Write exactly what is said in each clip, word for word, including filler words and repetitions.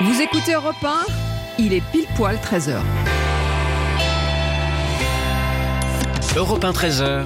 Vous écoutez Europe un, il est pile poil treize heures. Europe un treize heures.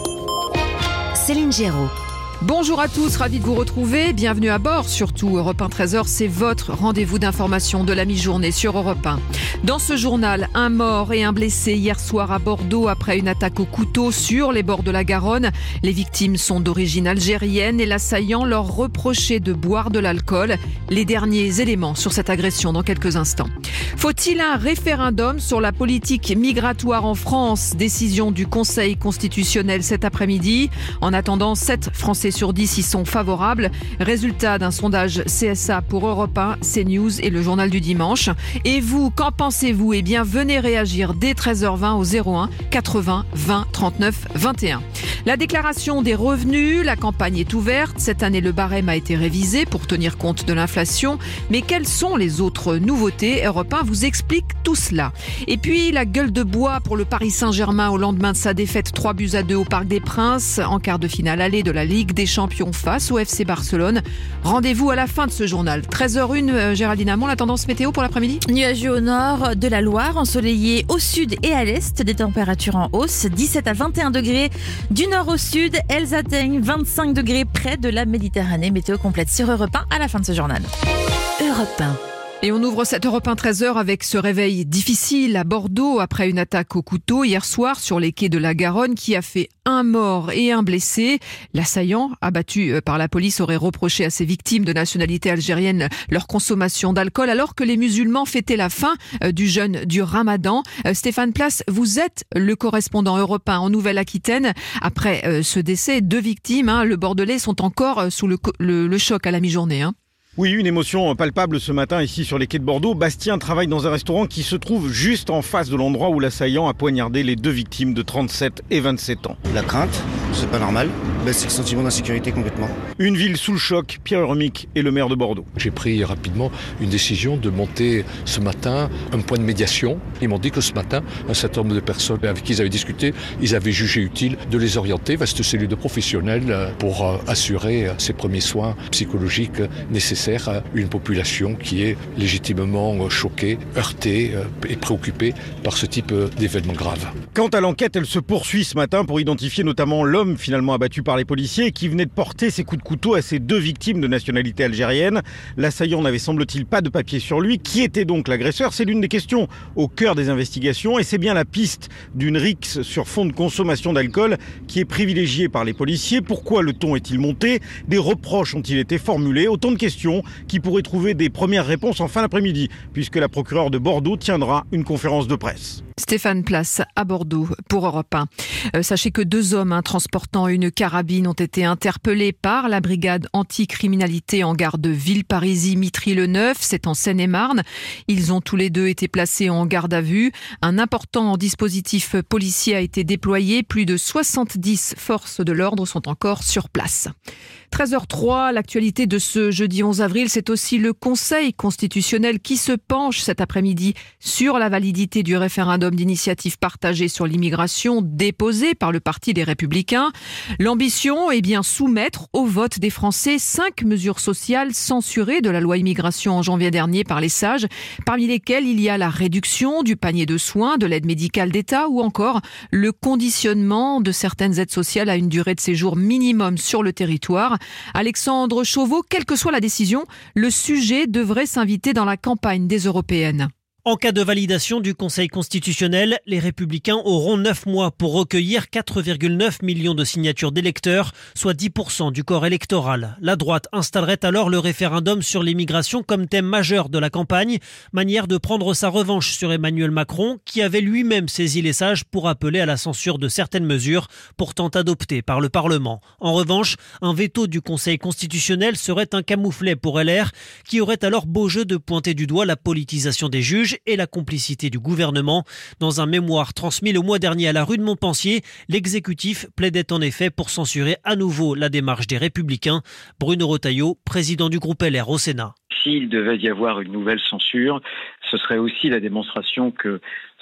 Céline Géraud. Bonjour à tous, ravi de vous retrouver. Bienvenue à bord. Surtout, Europe un treize heures, c'est votre rendez-vous d'information de la mi-journée sur Europe un. Dans ce journal, un mort et un blessé hier soir à Bordeaux après une attaque au couteau sur les bords de la Garonne. Les victimes sont d'origine algérienne et l'assaillant leur reprochait de boire de l'alcool. Les derniers éléments sur cette agression dans quelques instants. Faut-il un référendum sur la politique migratoire en France? Décision du Conseil constitutionnel cet après-midi. En attendant, sept Français sur dix y sont favorables. Résultat d'un sondage C S A pour Europe un, CNews et le journal du dimanche. Et vous, qu'en pensez-vous? Eh bien, venez réagir dès treize heures vingt au zéro un quatre-vingts vingt trente-neuf vingt et un. La déclaration des revenus, la campagne est ouverte. Cette année, le barème a été révisé pour tenir compte de l'inflation. Mais quelles sont les autres nouveautés? Europe un vous explique tout cela. Et puis, la gueule de bois pour le Paris Saint-Germain au lendemain de sa défaite trois buts à deux au Parc des Princes, en quart de finale aller de la Ligue des Champions face au F C Barcelone. Rendez-vous à la fin de ce journal. treize heures une, euh, Géraldine Amont, la tendance météo pour l'après-midi? Nuageux au nord de la Loire, ensoleillé au sud et à l'est, des températures en hausse, dix-sept à vingt et un degrés. Du nord au sud, elles atteignent vingt-cinq degrés près de la Méditerranée. Météo complète sur Europe un à la fin de ce journal. Europe un. Et on ouvre cette Europe un treize heures avec ce réveil difficile à Bordeaux après une attaque au couteau hier soir sur les quais de la Garonne qui a fait un mort et un blessé. L'assaillant, abattu par la police, aurait reproché à ses victimes de nationalité algérienne leur consommation d'alcool alors que les musulmans fêtaient la fin du jeûne du Ramadan. Stéphane Place, vous êtes le correspondant Europe un en Nouvelle-Aquitaine. Après ce décès, deux victimes, hein, le Bordelais, sont encore sous le, le, le choc à la mi-journée. Hein. Oui, une émotion palpable ce matin ici sur les quais de Bordeaux. Bastien travaille dans un restaurant qui se trouve juste en face de l'endroit où l'assaillant a poignardé les deux victimes de trente-sept et vingt-sept ans. La crainte, c'est pas normal. Ben, c'est le sentiment d'insécurité complètement. Une ville sous le choc, Pierre Urmic est le maire de Bordeaux. J'ai pris rapidement une décision de monter ce matin un point de médiation. Ils m'ont dit que ce matin, un certain nombre de personnes avec qui ils avaient discuté, ils avaient jugé utile de les orienter vers cette cellule de professionnels pour assurer ces premiers soins psychologiques nécessaires à une population qui est légitimement choquée, heurtée et préoccupée par ce type d'événements graves. Quant à l'enquête, elle se poursuit ce matin pour identifier notamment l'homme finalement abattu par les policiers qui venait de porter ses coups de couteau à ces deux victimes de nationalité algérienne. L'assaillant n'avait semble-t-il pas de papier sur lui. Qui était donc l'agresseur? C'est l'une des questions au cœur des investigations et c'est bien la piste d'une rixe sur fond de consommation d'alcool qui est privilégiée par les policiers. Pourquoi le ton est-il monté? Des reproches ont-ils été formulés? Autant de questions qui pourraient trouver des premières réponses en fin d'après-midi, puisque la procureure de Bordeaux tiendra une conférence de presse. Stéphane Place à Bordeaux pour Europe un. Euh, sachez que deux hommes hein, transportant une carabine ont été interpellés par la brigade anticriminalité en gare de Villeparisis-Mitry-le-Neuf, c'est en Seine-et-Marne. Ils ont tous les deux été placés en garde à vue. Un important dispositif policier a été déployé. Plus de soixante-dix forces de l'ordre sont encore sur place. treize heures trois, l'actualité de ce jeudi onze avril, c'est aussi le Conseil constitutionnel qui se penche cet après-midi sur la validité du référendum d'initiative partagée sur l'immigration déposé par le Parti des Républicains. L'ambition est bien soumettre au vote des Français cinq mesures sociales censurées de la loi immigration en janvier dernier par les sages, parmi lesquelles il y a la réduction du panier de soins, de l'aide médicale d'État ou encore le conditionnement de certaines aides sociales à une durée de séjour minimum sur le territoire. Alexandre Chauveau, quelle que soit la décision, le sujet devrait s'inviter dans la campagne des européennes. En cas de validation du Conseil constitutionnel, les Républicains auront neuf mois pour recueillir quatre virgule neuf millions de signatures d'électeurs, soit dix pour cent du corps électoral. La droite installerait alors le référendum sur l'immigration comme thème majeur de la campagne, manière de prendre sa revanche sur Emmanuel Macron, qui avait lui-même saisi les sages pour appeler à la censure de certaines mesures pourtant adoptées par le Parlement. En revanche, un veto du Conseil constitutionnel serait un camouflet pour L R, qui aurait alors beau jeu de pointer du doigt la politisation des juges et la complicité du gouvernement. Dans un mémoire transmis le mois dernier à la rue de Montpensier, l'exécutif plaidait en effet pour censurer à nouveau la démarche des Républicains. Bruno Retailleau, président du groupe L R au Sénat. S'il devait y avoir une nouvelle censure, ce serait aussi la démonstration que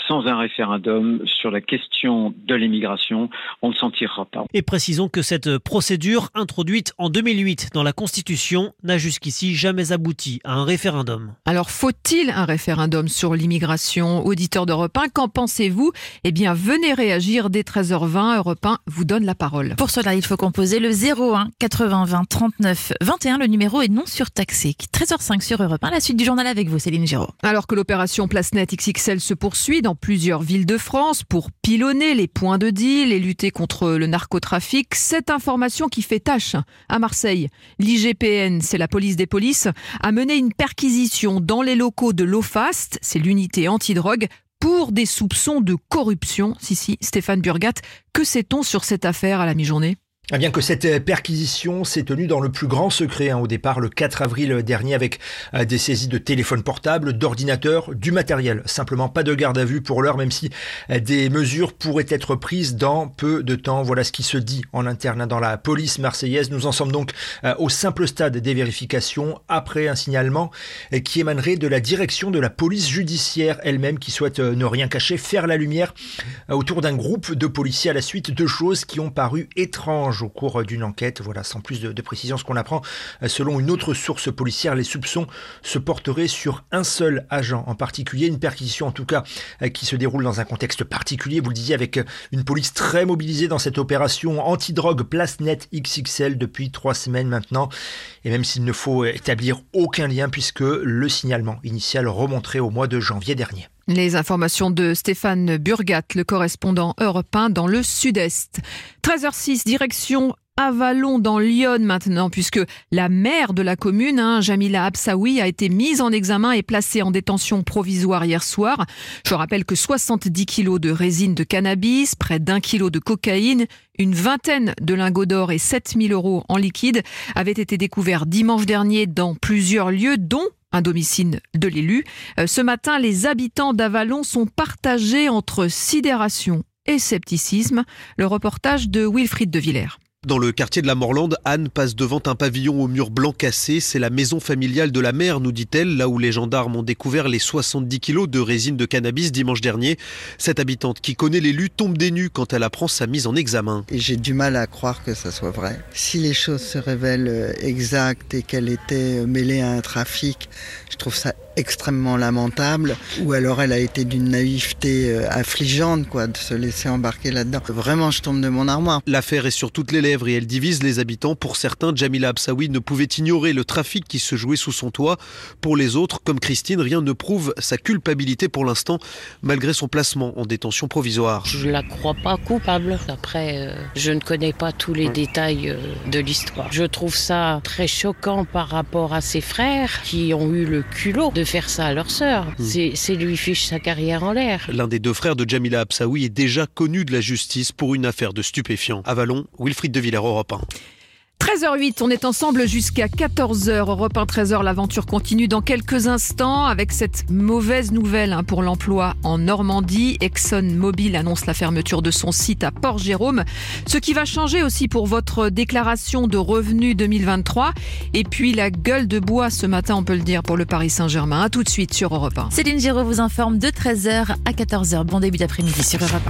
sans un référendum sur la question de l'immigration, on ne s'en tirera pas. Et précisons que cette procédure, introduite en deux mille huit dans la Constitution, n'a jusqu'ici jamais abouti à un référendum. Alors, faut-il un référendum sur l'immigration? Auditeur d'Europe un, qu'en pensez-vous? Eh bien, venez réagir dès treize heures vingt. Europe un vous donne la parole. Pour cela, il faut composer le zéro un quatre-vingts vingt trente-neuf vingt et un. Le numéro est non surtaxé. treize heures cinq sur Europe un. La suite du journal avec vous, Céline Giraud. Alors que l'opération PlaceNet X X L se poursuit dans plusieurs villes de France pour pilonner les points de deal et lutter contre le narcotrafic, cette information qui fait tâche à Marseille. L'I G P N, c'est la police des polices, a mené une perquisition dans les locaux de l'OFAST, c'est l'unité antidrogue, pour des soupçons de corruption. Si, si, Stéphane Burgat, que sait-on sur cette affaire à la mi-journée ? Eh bien que cette perquisition s'est tenue dans le plus grand secret, hein, au départ le quatre avril dernier, avec euh, des saisies de téléphones portables, d'ordinateurs, du matériel. Simplement pas de garde à vue pour l'heure, même si euh, des mesures pourraient être prises dans peu de temps. Voilà ce qui se dit en interne hein, dans la police marseillaise. Nous en sommes donc euh, au simple stade des vérifications, après un signalement euh, qui émanerait de la direction de la police judiciaire elle-même, qui souhaite euh, ne rien cacher, faire la lumière euh, autour d'un groupe de policiers à la suite de choses qui ont paru étranges au cours d'une enquête. Voilà, sans plus de, de précision, ce qu'on apprend, selon une autre source policière, les soupçons se porteraient sur un seul agent en particulier. Une perquisition, en tout cas, qui se déroule dans un contexte particulier, vous le disiez, avec une police très mobilisée dans cette opération antidrogue PlaceNet X X L depuis trois semaines maintenant. Et même s'il ne faut établir aucun lien, puisque le signalement initial remonterait au mois de janvier dernier. Les informations de Stéphane Burgat, le correspondant Europe un dans le Sud-Est. treize heures six, direction Avallon dans l'Yonne maintenant, puisque la maire de la commune, hein, Jamila Absaoui, a été mise en examen et placée en détention provisoire hier soir. Je rappelle que soixante-dix kilos de résine de cannabis, près d'un kilo de cocaïne, une vingtaine de lingots d'or et sept mille euros en liquide avaient été découverts dimanche dernier dans plusieurs lieux, dont un domicile de l'élu. Ce matin, les habitants d'Avallon sont partagés entre sidération et scepticisme. Le reportage de Wilfried de Villers. Dans le quartier de la Morlande, Anne passe devant un pavillon au mur blanc cassé. C'est la maison familiale de la mère, nous dit-elle, là où les gendarmes ont découvert les soixante-dix kilos de résine de cannabis dimanche dernier. Cette habitante qui connaît l'élu tombe des nues quand elle apprend sa mise en examen. Et j'ai du mal à croire que ça soit vrai. Si les choses se révèlent exactes et qu'elle était mêlée à un trafic, je trouve ça extrêmement lamentable, ou alors elle a été d'une naïveté affligeante, quoi, de se laisser embarquer là-dedans. Vraiment, je tombe de mon armoire. L'affaire est sur toutes les lèvres et elle divise les habitants. Pour certains, Jamila Absaoui ne pouvait ignorer le trafic qui se jouait sous son toit. Pour les autres, comme Christine, rien ne prouve sa culpabilité pour l'instant, malgré son placement en détention provisoire. Je la crois pas coupable. Après, euh, je ne connais pas tous les détails euh, de l'histoire. Je trouve ça très choquant par rapport à ses frères qui ont eu le culot de faire ça à leur sœur. Mmh. C'est, c'est lui fiche sa carrière en l'air. L'un des deux frères de Jamila Absaoui est déjà connu de la justice pour une affaire de stupéfiants. Avalon, Wilfried de Villers, Europe un. treize heures huit, on est ensemble jusqu'à quatorze heures. Europe un, treize heures, l'aventure continue dans quelques instants avec cette mauvaise nouvelle hein, pour l'emploi en Normandie. ExxonMobil annonce la fermeture de son site à Port-Jérôme. Ce qui va changer aussi pour votre déclaration de revenus deux mille vingt-trois. Et puis la gueule de bois ce matin, on peut le dire, pour le Paris Saint-Germain. À tout de suite sur Europe un. Céline Giraud vous informe de treize heures à quatorze heures. Bon début d'après-midi sur Europe un.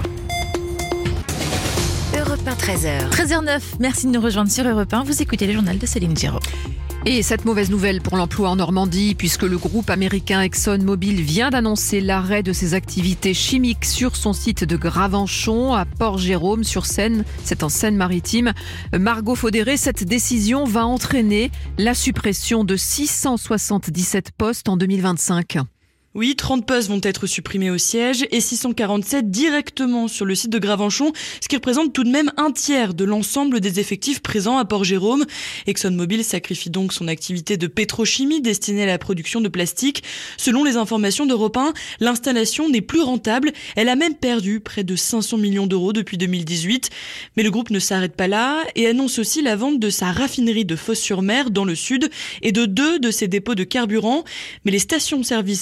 treize heures. treize heures neuf, merci de nous rejoindre sur Europe un. Vous écoutez le journal de Céline Giraud. Et cette mauvaise nouvelle pour l'emploi en Normandie, puisque le groupe américain ExxonMobil vient d'annoncer l'arrêt de ses activités chimiques sur son site de Gravenchon à Port-Jérôme sur Seine. C'est en Seine-Maritime. Margot Faudéré, cette décision va entraîner la suppression de six cent soixante-dix-sept postes en deux mille vingt-cinq. Oui, trente postes vont être supprimés au siège et six cent quarante-sept directement sur le site de Gravenchon, ce qui représente tout de même un tiers de l'ensemble des effectifs présents à Port-Jérôme. ExxonMobil sacrifie donc son activité de pétrochimie destinée à la production de plastique. Selon les informations d'Europe un, l'installation n'est plus rentable. Elle a même perdu près de cinq cents millions d'euros depuis deux mille dix-huit. Mais le groupe ne s'arrête pas là et annonce aussi la vente de sa raffinerie de Fos-sur-Mer dans le sud et de deux de ses dépôts de carburant. Mais les stations-service Esso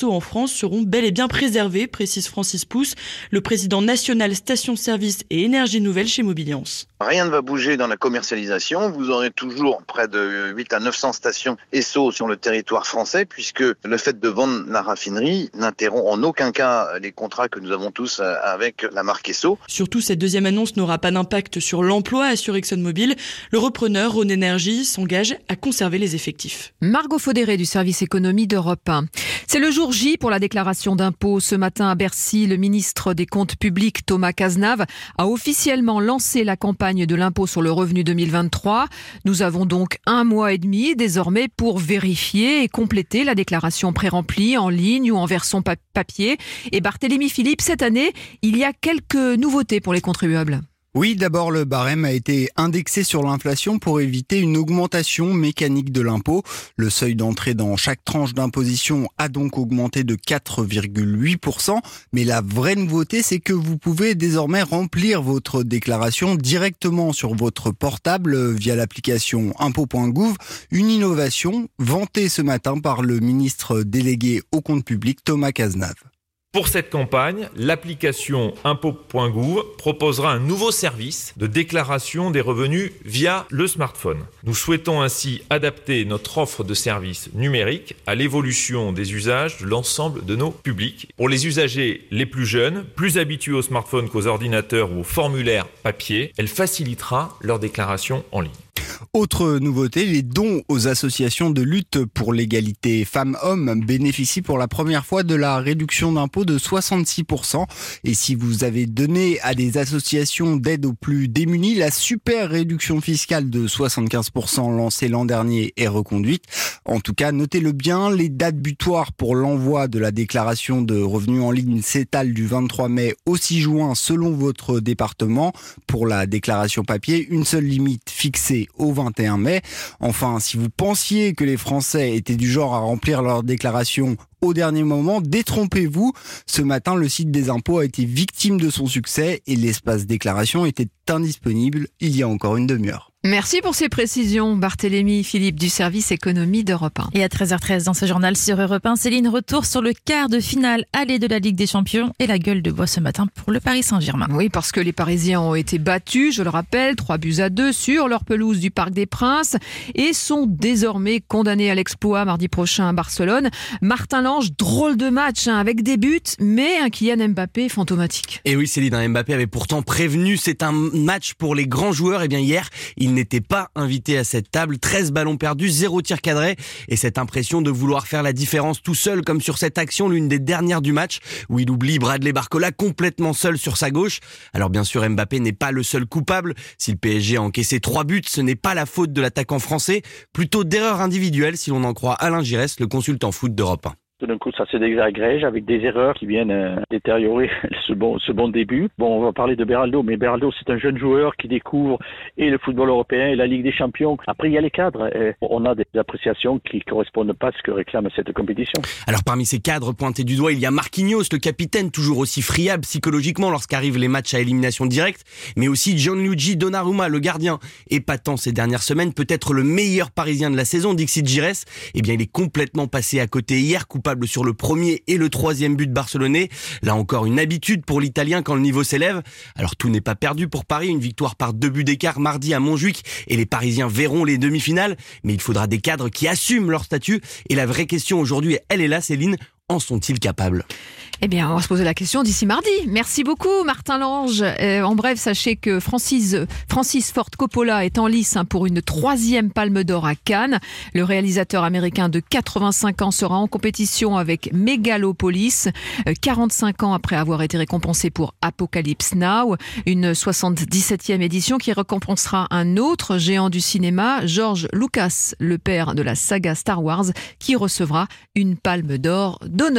impôts en France seront bel et bien préservés, précise Francis Pousse, le président national station-service et énergie nouvelle chez Mobiliance. Rien ne va bouger dans la commercialisation. Vous aurez toujours près de huit à neuf cents stations Esso sur le territoire français, puisque le fait de vendre la raffinerie n'interrompt en aucun cas les contrats que nous avons tous avec la marque Esso. Surtout, cette deuxième annonce n'aura pas d'impact sur l'emploi, assure ExxonMobil. Le repreneur, Rhône Énergie, s'engage à conserver les effectifs. Margot Faudéré du service économie d'Europe un. C'est le jour J pour la déclaration d'impôts. Ce matin à Bercy, le ministre des Comptes publics, Thomas Cazenave, a officiellement lancé la campagne de l'impôt sur le revenu deux mille vingt-trois. Nous avons donc un mois et demi désormais pour vérifier et compléter la déclaration pré-remplie en ligne ou en version papier. Et Barthélémy Philippe, cette année, il y a quelques nouveautés pour les contribuables. Oui, d'abord le barème a été indexé sur l'inflation pour éviter une augmentation mécanique de l'impôt. Le seuil d'entrée dans chaque tranche d'imposition a donc augmenté de quatre virgule huit pour cent. Mais la vraie nouveauté, c'est que vous pouvez désormais remplir votre déclaration directement sur votre portable via l'application impôt point gouv. Une innovation vantée ce matin par le ministre délégué au compte public, Thomas Cazenave. Pour cette campagne, l'application impôt point gouv proposera un nouveau service de déclaration des revenus via le smartphone. Nous souhaitons ainsi adapter notre offre de services numériques à l'évolution des usages de l'ensemble de nos publics. Pour les usagers les plus jeunes, plus habitués au smartphone qu'aux ordinateurs ou aux formulaires papier, elle facilitera leur déclaration en ligne. Autre nouveauté, les dons aux associations de lutte pour l'égalité femmes-hommes bénéficient pour la première fois de la réduction d'impôt de soixante-six pour cent. Et si vous avez donné à des associations d'aide aux plus démunis, la super réduction fiscale de soixante-quinze pour cent lancée l'an dernier est reconduite. En tout cas, notez-le bien, les dates butoirs pour l'envoi de la déclaration de revenus en ligne s'étalent du vingt-trois mai au six juin selon votre département. Pour la déclaration papier, une seule limite fixée au vingt et un mai. Enfin, si vous pensiez que les Français étaient du genre à remplir leur déclaration au dernier moment, détrompez-vous. Ce matin, le site des impôts a été victime de son succès et l'espace déclaration était indisponible il y a encore une demi-heure. Merci pour ces précisions, Barthélémy Philippe du service économie d'Europe un. Et à treize heures treize, dans ce journal sur Europe un, Céline, retour sur le quart de finale aller de la Ligue des Champions et la gueule de bois ce matin pour le Paris Saint-Germain. Oui, parce que les Parisiens ont été battus, je le rappelle, trois buts à deux sur leur pelouse du Parc des Princes et sont désormais condamnés à l'exploit mardi prochain à Barcelone. Martin Lange, drôle de match hein, avec des buts, mais un Kylian Mbappé fantomatique. Et oui, Céline, Mbappé avait pourtant prévenu, c'est un match pour les grands joueurs. Et bien hier, il n'était pas invité à cette table. treize ballons perdus, zéro tir cadré. Et cette impression de vouloir faire la différence tout seul, comme sur cette action, l'une des dernières du match, où il oublie Bradley Barcola complètement seul sur sa gauche. Alors bien sûr, Mbappé n'est pas le seul coupable. Si le P S G a encaissé trois buts, ce n'est pas la faute de l'attaquant français, plutôt d'erreurs individuelles si l'on en croit Alain Giresse, le consultant foot d'Europe un. Tout d'un coup, ça se désagrège avec des erreurs qui viennent euh, détériorer ce bon, ce bon début. Bon, on va parler de Beraldo, mais Beraldo, c'est un jeune joueur qui découvre et le football européen et la Ligue des Champions. Après, il y a les cadres. Et on a des appréciations qui correspondent pas à ce que réclame cette compétition. Alors, parmi ces cadres pointés du doigt, il y a Marquinhos, le capitaine, toujours aussi friable psychologiquement lorsqu'arrivent les matchs à élimination directe, mais aussi Gianluigi Donnarumma, le gardien, épatant ces dernières semaines, peut-être le meilleur Parisien de la saison, Dixit Giresse. Eh bien, il est complètement passé à côté hier, coupable sur le premier et le troisième but barcelonais. Là encore, une habitude pour l'Italien quand le niveau s'élève. Alors tout n'est pas perdu pour Paris, une victoire par deux buts d'écart mardi à Montjuic et les Parisiens verront les demi-finales. Mais il faudra des cadres qui assument leur statut. Et la vraie question aujourd'hui, elle est là, Céline. En sont-ils capables ? Eh bien, on va se poser la question d'ici mardi. Merci beaucoup, Martin Lange. Euh, en bref, sachez que Francis, Francis Ford Coppola est en lice hein, pour une troisième Palme d'Or à Cannes. Le réalisateur américain de quatre-vingt-cinq ans sera en compétition avec Megalopolis, euh, quarante-cinq ans après avoir été récompensé pour Apocalypse Now, une soixante-dix-septième édition qui récompensera un autre géant du cinéma, George Lucas, le père de la saga Star Wars, qui recevra une Palme d'Or d'honneur. Très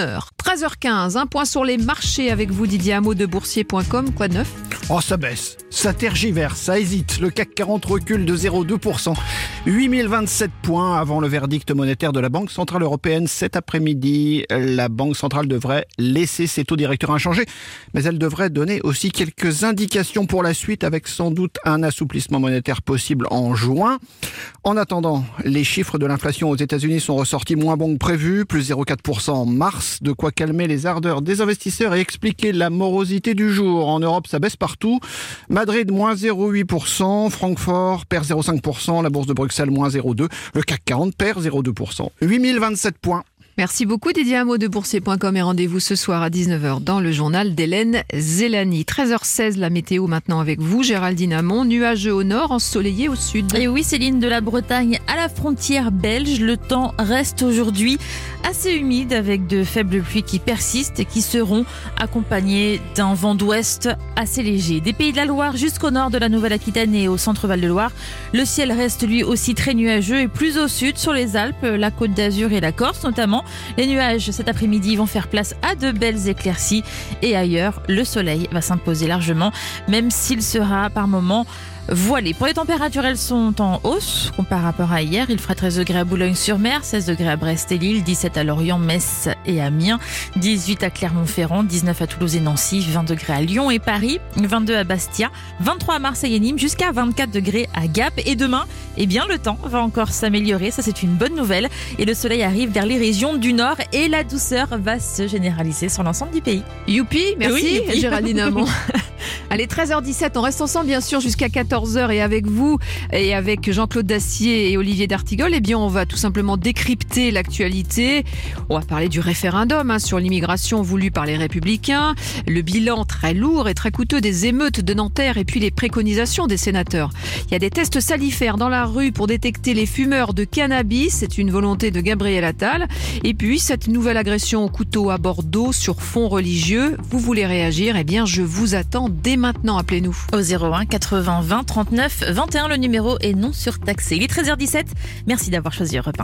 treize heures quinze, un point sur les marchés avec vous Didier Hameau de boursier point com. Quoi de neuf ? Oh, ça baisse, ça tergiverse, ça hésite. Le C A C quarante recule de zéro virgule deux pour cent. huit mille vingt-sept points avant le verdict monétaire de la Banque Centrale Européenne cet après-midi. La Banque Centrale devrait laisser ses taux directeurs inchangés, mais elle devrait donner aussi quelques indications pour la suite avec sans doute un assouplissement monétaire possible en juin. En attendant, les chiffres de l'inflation aux États-Unis sont ressortis moins bons que prévu, plus zéro virgule quatre pour cent en mars, de quoi calmer les ardeurs des investisseurs et expliquer la morosité du jour. En Europe, ça baisse partout. Madrid, moins zéro virgule huit pour cent. Francfort perd zéro virgule cinq pour cent. La bourse de Bruxelles, moins zéro virgule deux pour cent. Le C A C quarante perd zéro virgule deux pour cent. huit mille vingt-sept points. Merci beaucoup Didier Hameau de boursier point com et rendez-vous ce soir à dix-neuf heures dans le journal d'Hélène Zélani. treize heures seize, la météo maintenant avec vous, Géraldine Hamon. Nuageux au nord, ensoleillé au sud. Et oui Céline, de la Bretagne à la frontière belge, le temps reste aujourd'hui assez humide avec de faibles pluies qui persistent et qui seront accompagnées d'un vent d'ouest assez léger. Des Pays de la Loire jusqu'au nord de la Nouvelle-Aquitaine et au centre Val-de-Loire, le ciel reste lui aussi très nuageux et plus au sud sur les Alpes, la Côte d'Azur et la Corse notamment. Les nuages cet après-midi vont faire place à de belles éclaircies et ailleurs, le soleil va s'imposer largement, même s'il sera par moments voilé. Pour les températures, elles sont en hausse par rapport à hier. Il fera treize degrés à Boulogne-sur-Mer, seize degrés à Brest et Lille, dix-sept à Lorient, Metz et Amiens, dix-huit à Clermont-Ferrand, dix-neuf à Toulouse et Nancy, vingt degrés à Lyon et Paris, vingt-deux à Bastia, vingt-trois à Marseille et Nîmes, jusqu'à vingt-quatre degrés à Gap. Et demain, eh bien, le temps va encore s'améliorer. Ça, c'est une bonne nouvelle. Et le soleil arrive vers les régions du nord et la douceur va se généraliser sur l'ensemble du pays. Youpi, merci oui, youpi. Géraldine Hamon. Allez, treize heures dix-sept, on reste ensemble bien sûr jusqu'à quatorze heures et avec vous et avec Jean-Claude Dacier et Olivier d'Artigol, eh bien on va tout simplement décrypter l'actualité. On va parler du référendum hein, sur l'immigration voulu par les Républicains, le bilan très lourd et très coûteux des émeutes de Nanterre et puis les préconisations des sénateurs. Il y a des tests salifères dans la rue pour détecter les fumeurs de cannabis, c'est une volonté de Gabriel Attal. Et puis cette nouvelle agression au couteau à Bordeaux sur fond religieux. Vous voulez réagir? Eh bien je vous attends dès maintenant, appelez-nous. Au zéro un quatre-vingts vingt trente-neuf vingt et un, le numéro est non surtaxé. Il est treize heures dix-sept, merci d'avoir choisi Europe un.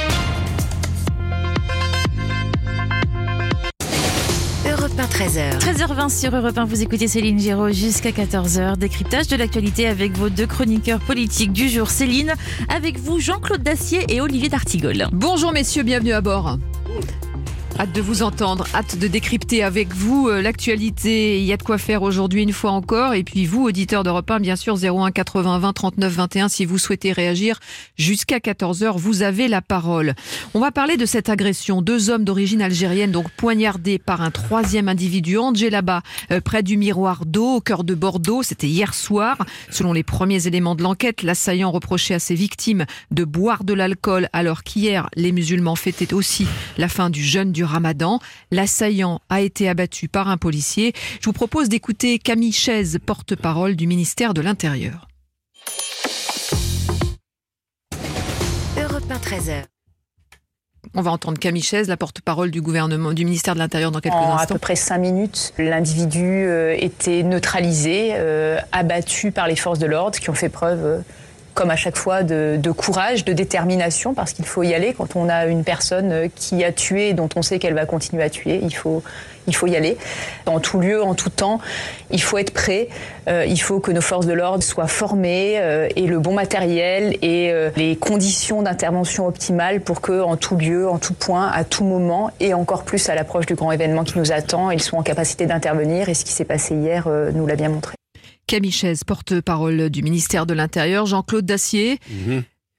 Europe un, treize heures. treize heures vingt sur Europe un, vous écoutez Céline Giraud jusqu'à quatorze heures. Décryptage de l'actualité avec vos deux chroniqueurs politiques du jour. Céline, avec vous Jean-Claude Dacier et Olivier d'Artigol. Bonjour messieurs, bienvenue à bord. Hâte de vous entendre, hâte de décrypter avec vous euh, l'actualité. Il y a de quoi faire aujourd'hui une fois encore. Et puis vous, auditeurs d'Europe un, bien sûr, zéro un quatre-vingts vingt trente-neuf vingt et un, si vous souhaitez réagir jusqu'à quatorze heures, vous avez la parole. On va parler de cette agression. Deux hommes d'origine algérienne, donc poignardés par un troisième individu en djellaba, euh, près du miroir d'eau, au cœur de Bordeaux. C'était hier soir. Selon les premiers éléments de l'enquête, l'assaillant reprochait à ses victimes de boire de l'alcool, alors qu'hier, les musulmans fêtaient aussi la fin du jeûne du Ramadan. L'assaillant a été abattu par un policier. Je vous propose d'écouter Camille Chaise, porte-parole du ministère de l'Intérieur. Europe un, treize heures. On va entendre Camille Chaise, la porte-parole du gouvernement, du ministère de l'Intérieur dans quelques en instants. À peu près cinq minutes, l'individu euh, était neutralisé, euh, abattu par les forces de l'ordre qui ont fait preuve... Euh, comme à chaque fois, de, de courage, de détermination, parce qu'il faut y aller. Quand on a une personne qui a tué et dont on sait qu'elle va continuer à tuer, il faut, il faut y aller. En tout lieu, en tout temps, il faut être prêt. Euh, il faut que nos forces de l'ordre soient formées, euh, aient le bon matériel et euh, les conditions d'intervention optimales pour que, en tout lieu, en tout point, à tout moment, et encore plus à l'approche du grand événement qui nous attend, ils soient en capacité d'intervenir. Et ce qui s'est passé hier euh, nous l'a bien montré. Camille Chaise, porte-parole du ministère de l'Intérieur. Jean-Claude Dacier. Mmh.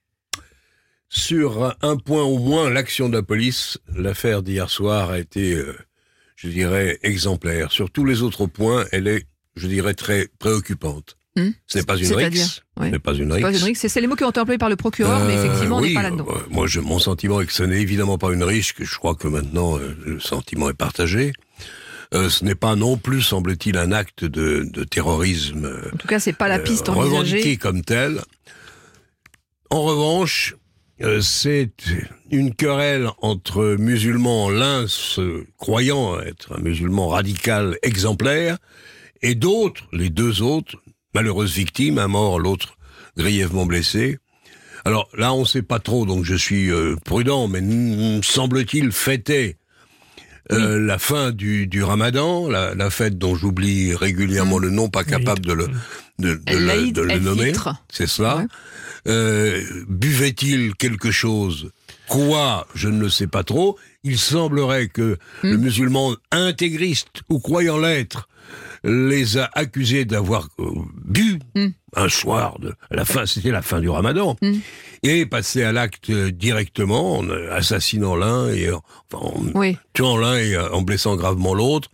Sur un point au moins, l'action de la police, l'affaire d'hier soir a été, euh, je dirais, exemplaire. Sur tous les autres points, elle est, je dirais, très préoccupante. Mmh. Ce n'est pas une rixe. Ouais. Ce n'est pas une rixe. Pas une rixe. C'est les mots qui ont été employés par le procureur, euh, mais effectivement, oui, on n'est pas là-dedans. Euh, moi, je, mon sentiment est que ce n'est évidemment pas une rixe, que je crois que maintenant, euh, le sentiment est partagé. Euh, ce n'est pas non plus, semble-t-il, un acte de, de terrorisme. En tout cas, c'est pas la piste euh, envisagée. Revendiqué comme tel. En revanche, euh, c'est une querelle entre musulmans, l'un se croyant être un musulman radical exemplaire, et d'autres, les deux autres, malheureuses victimes, un mort, l'autre grièvement blessé. Alors là, on ne sait pas trop, donc je suis euh, prudent, mais n- semble-t-il fêter euh, oui. la fin du, du Ramadan, la, la fête dont j'oublie régulièrement mmh. le nom, pas capable de le, de, de, le, de le nommer, c'est cela. Ouais. Euh, buvait-il quelque chose? Quoi? Je ne le sais pas trop. Il semblerait que mmh. le musulman intégriste ou croyant l'être les a accusés d'avoir euh, bu mmh. un soir de la fin, c'était la fin du Ramadan, mmh. et passé à l'acte directement en assassinant l'un et enfin, en oui. tuant l'un et en blessant gravement l'autre.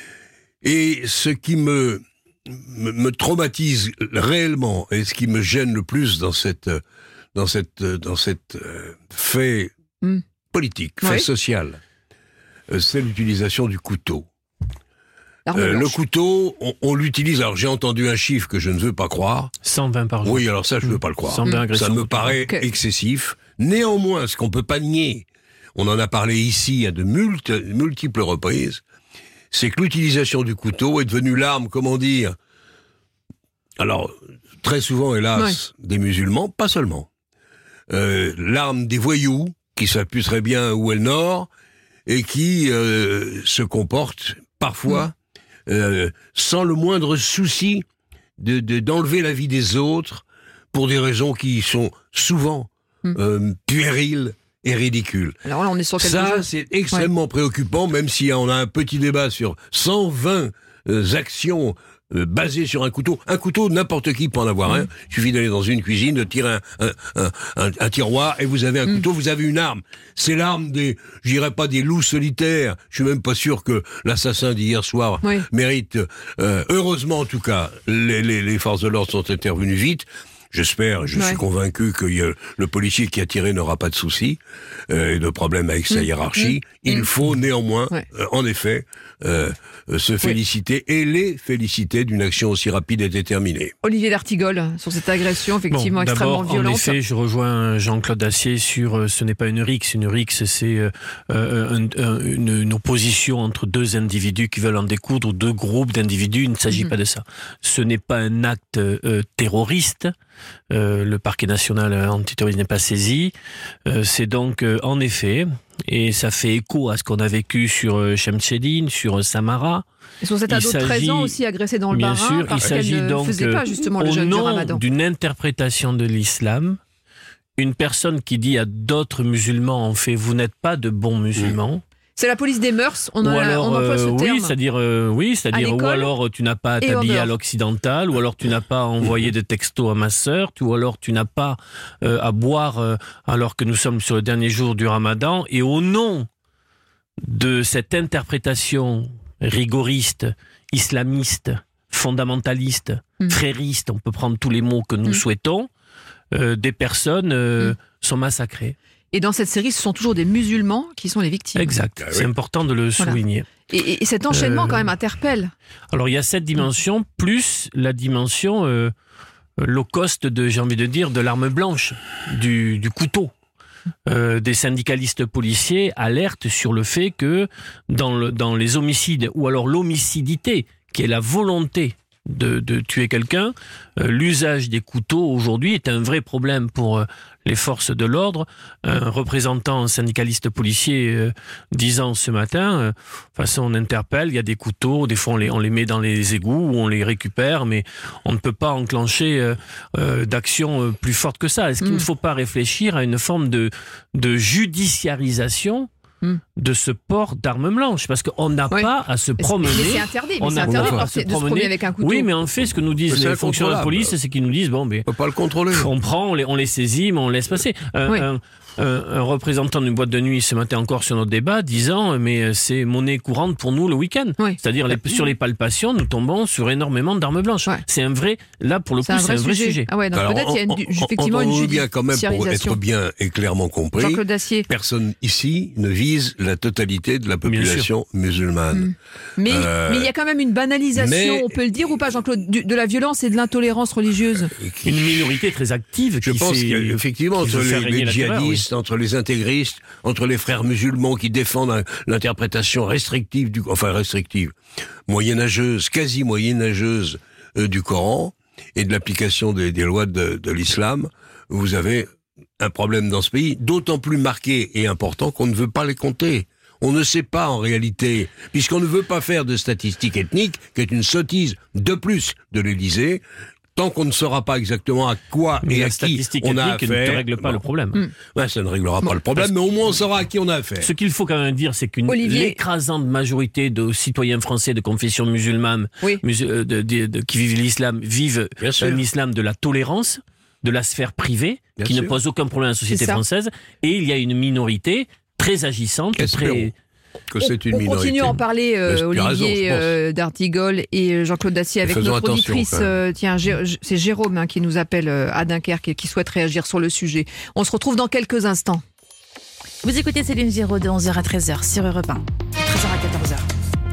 Et ce qui me, me me traumatise réellement et ce qui me gêne le plus dans cette dans cette dans cette euh, fait mmh. politique, fait oui. social, euh, c'est l'utilisation du couteau. Euh, le couteau, on, on l'utilise, alors j'ai entendu un chiffre que je ne veux pas croire. cent vingt par jour. Oui, alors ça, je ne veux pas le croire. cent vingt agressions. Ça me paraît okay. excessif. Néanmoins, ce qu'on ne peut pas nier, on en a parlé ici à de multi- multiples reprises, c'est que l'utilisation du couteau est devenue l'arme, comment dire, alors, très souvent, hélas, ouais. des musulmans, pas seulement. Euh, l'arme des voyous, qui s'appuient très bien où est le nord, et qui euh, se comportent parfois... Mmh. Euh, sans le moindre souci de, de, d'enlever la vie des autres pour des raisons qui sont souvent mmh. euh, puériles et ridicules. Alors là, on est sur quelque Ça, chose. c'est extrêmement ouais. préoccupant, même si on a un petit débat sur cent vingt euh, actions euh, basées sur un couteau. Un couteau, n'importe qui peut en avoir mmh. un. Il suffit d'aller dans une cuisine, de tirer un, un, un, un, un tiroir, et vous avez un mmh. couteau, vous avez une arme. C'est l'arme des, je dirais pas des loups solitaires. Je suis même pas sûr que l'assassin d'hier soir oui. mérite. Euh, heureusement, en tout cas, les, les, les forces de l'ordre sont intervenues vite. J'espère, je ouais. suis convaincu que y a, le policier qui a tiré n'aura pas de soucis euh, et de problème avec sa mmh. hiérarchie. Mmh. Il mmh. faut néanmoins, ouais. euh, en effet, euh, euh, se féliciter oui. et les féliciter d'une action aussi rapide et déterminée. Olivier d'Artigol, sur cette agression effectivement bon, extrêmement violente. En effet, je rejoins Jean-Claude Dacier sur euh, ce n'est pas une rixe. Une rixe, c'est euh, un, un, une, une opposition entre deux individus qui veulent en découdre ou deux groupes d'individus. Il ne s'agit mmh. pas de ça. Ce n'est pas un acte euh, terroriste. Euh, le parquet national antiterroriste n'est pas saisi. Euh, c'est donc euh, en effet, et ça fait écho à ce qu'on a vécu sur euh, Shemseddine, sur euh, Samara. Et sur cet ado de treize ans aussi agressé dans le bien Bas-Rhin sûr, parce il s'agit qu'elle ne donc, faisait pas justement le jeûne du Ramadan. Au nom d'une interprétation de l'islam, une personne qui dit à d'autres musulmans en fait vous n'êtes pas de bons musulmans. C'est la police des mœurs, on, en alors, a, on emploie ce euh, terme. Oui, c'est-à-dire, euh, oui, c'est-à-dire ou alors tu n'as pas t'habiller à l'occidental, ou alors tu n'as pas envoyé de textos à ma sœur, ou alors tu n'as pas euh, à boire euh, alors que nous sommes sur le dernier jour du Ramadan. Et au nom de cette interprétation rigoriste, islamiste, fondamentaliste, mmh. frériste, on peut prendre tous les mots que nous mmh. souhaitons, euh, des personnes euh, mmh. sont massacrées. Et dans cette série, ce sont toujours des musulmans qui sont les victimes. Exact, ah oui. c'est important de le voilà. souligner. Et, et cet enchaînement euh, quand même interpelle. Alors il y a cette dimension, plus la dimension euh, low cost de, j'ai envie de dire, de l'arme blanche, du, du couteau. Euh, des syndicalistes policiers alertent sur le fait que dans, le, dans les homicides, ou alors l'homicidité, qui est la volonté de, de tuer quelqu'un, euh, l'usage des couteaux aujourd'hui est un vrai problème pour euh, les forces de l'ordre. Un représentant syndicaliste policier euh, disant ce matin, euh, de toute façon on interpelle, il y a des couteaux, des fois on les, on les met dans les égouts ou on les récupère, mais on ne peut pas enclencher euh, euh, d'action euh, plus forte que ça. Est-ce qu'il mmh. ne faut pas réfléchir à une forme de, de judiciarisation de ce port d'armes blanches, parce qu'on n'a oui. pas à se promener. Mais c'est interdit, mais c'est interdit de se promener avec un couteau. Oui, mais en fait, ce que nous disent mais les fonctionnaires de police, c'est qu'ils nous disent, bon, mais... On peut pas le contrôler. On prend, on les, on les saisit, mais on laisse passer. Un, oui. un, un, un représentant d'une boîte de nuit ce matin encore sur notre débat, disant, mais c'est monnaie courante pour nous le week-end. Oui. C'est-à-dire, les, sur les palpations, nous tombons sur énormément d'armes blanches. Ouais. C'est un vrai, là, pour le coup, c'est un, c'est un vrai sujet. sujet. Ah ouais, donc alors, peut-être il y a une, on, effectivement on, on une bien quand même, pour être bien et clairement compris, Jean-Claude Dacier. Personne ici ne vise la totalité de la population musulmane. Mmh. Mais euh, mais il y a quand même une banalisation, mais, on peut le dire ou pas, Jean-Claude, de la violence et de l'intolérance religieuse. Une minorité très active. Je qui pense qu'effectivement, entre les, les djihadistes, terreur, oui. entre les intégristes, entre les frères musulmans qui défendent l'interprétation restrictive, du, enfin restrictive, moyenâgeuse, quasi moyenâgeuse euh, du Coran et de l'application des, des lois de, de l'islam, vous avez un problème dans ce pays, d'autant plus marqué et important qu'on ne veut pas les compter. On ne sait pas en réalité, puisqu'on ne veut pas faire de statistiques ethniques, qui est une sottise de plus de l'Élysée. Tant qu'on ne saura pas exactement à quoi mais et la à qui on a affaire... ne règle pas bon. le problème. Mmh. Ouais, ça ne réglera bon. pas le problème, mais au moins on saura à qui on a affaire. Ce qu'il faut quand même dire, c'est qu'une Olivier. l'écrasante majorité de citoyens français de confession musulmane oui. musul- de, de, de, qui vivent l'islam vivent un islam de la tolérance, de la sphère privée, Bien qui sûr. ne pose aucun problème à la société française. Et il y a une minorité très agissante, Espérons. très... que c'est une on minorité. continue à en parler, euh, Olivier raison, euh, d'Artigol et Jean-Claude Dacier avec Faisons notre auditrice. Euh, tiens, Gé- c'est Jérôme hein, qui nous appelle euh, à Dunkerque et qui souhaite réagir sur le sujet. On se retrouve dans quelques instants. Vous écoutez Céline Giraud de onze heures à treize heures sur Europe un, treize heures à quatorze heures.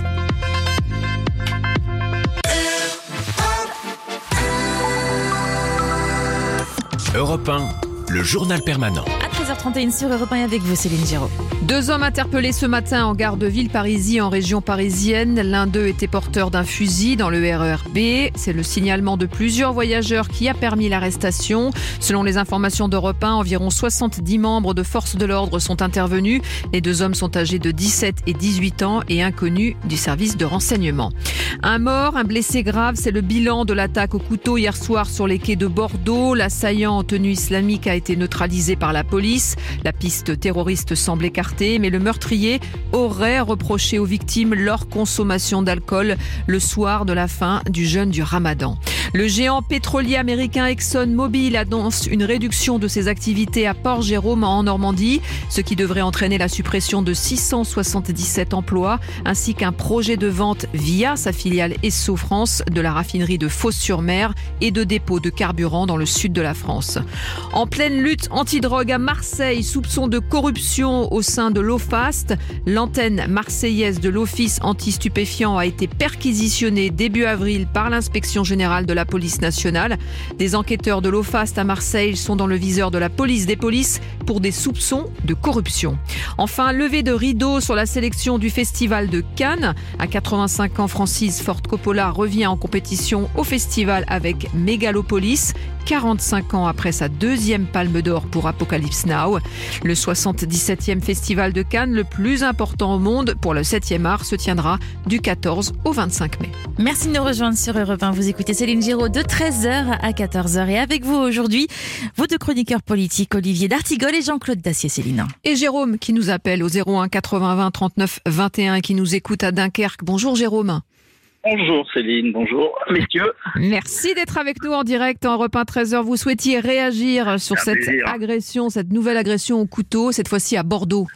Europe un, le journal permanent. À treize heures trente et une sur Europe un avec vous, Céline Giraud. Deux hommes interpellés ce matin en gare de Villeparisis en région parisienne. L'un d'eux était porteur d'un fusil dans le R E R B. C'est le signalement de plusieurs voyageurs qui a permis l'arrestation. Selon les informations d'Europe un, environ soixante-dix membres de forces de l'ordre sont intervenus. Les deux hommes sont âgés de dix-sept et dix-huit ans et inconnus du service de renseignement. Un mort, un blessé grave, c'est le bilan de l'attaque au couteau hier soir sur les quais de Bordeaux. L'assaillant en tenue islamique a été neutralisé par la police. La piste terroriste semble écartée, mais le meurtrier aurait reproché aux victimes leur consommation d'alcool le soir de la fin du jeûne du Ramadan. Le géant pétrolier américain ExxonMobil annonce une réduction de ses activités à Port-Jérôme en Normandie, ce qui devrait entraîner la suppression de six cent soixante-dix-sept emplois, ainsi qu'un projet de vente via sa filiale Esso France de la raffinerie de Fos-sur-Mer et de dépôts de carburant dans le sud de la France. En pleine lutte antidrogue à Marseille, soupçon de corruption au sein de l'OFAST. L'antenne marseillaise de l'Office anti-stupéfiants a été perquisitionnée début avril par l'inspection générale de la police nationale. Des enquêteurs de l'OFAST à Marseille sont dans le viseur de la police des polices pour des soupçons de corruption. Enfin, levée de rideau sur la sélection du festival de Cannes. À quatre-vingt-cinq ans, Francis Ford Coppola revient en compétition au festival avec Mégalopolis, quarante-cinq ans après sa deuxième palme d'or pour Apocalypse Now. Le soixante-dix-septième festival de Cannes, le plus important au monde pour le septième art, se tiendra du quatorze au vingt-cinq mai. Merci de nous rejoindre sur Europe un. Vous écoutez Céline Giraud de treize heures à quatorze heures. Et avec vous aujourd'hui, vos deux chroniqueurs politiques, Olivier D'Artigol et Jean-Claude Dacier. Céline. Et Jérôme qui nous appelle au zéro un quatre-vingts vingt trente-neuf vingt et un et qui nous écoute à Dunkerque. Bonjour Jérôme. Bonjour Céline, bonjour messieurs. Merci d'être avec nous en direct en Europe un treize heures. Vous souhaitiez réagir sur cette plaisir. agression, cette nouvelle agression au couteau, cette fois-ci à Bordeaux.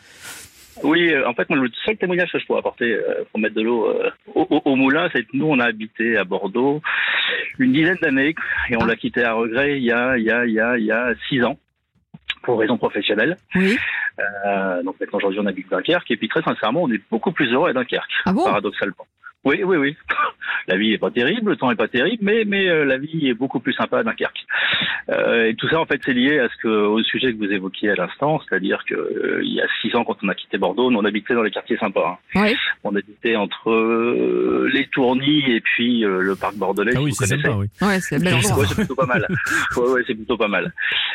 Oui, en fait, moi, le seul témoignage que je pourrais apporter euh, pour mettre de l'eau euh, au, au, au moulin, c'est que nous, on a habité à Bordeaux une dizaine d'années et on ah. l'a quitté à regret il y a, il y a, il y a, il y a six ans. Pour raisons professionnelles. Oui. Euh, donc maintenant aujourd'hui on habite Dunkerque et puis très sincèrement on est beaucoup plus heureux à Dunkerque. Ah bon ? Paradoxalement. Oui, oui, oui. La vie est pas terrible, le temps est pas terrible, mais mais euh, la vie est beaucoup plus sympa à Dunkerque. Euh, et tout ça en fait c'est lié à ce que au sujet que vous évoquiez à l'instant, c'est-à-dire que euh, il y a six ans quand on a quitté Bordeaux, nous on habitait dans les quartiers sympas. Hein. Oui. On habitait entre euh, les Tournis et puis euh, le parc bordelais. Ah oui, si vous c'est connaissez. sympa, oui. Ouais, c'est bien. Ouais, c'est plutôt pas mal. Ouais, ouais, c'est plutôt pas mal.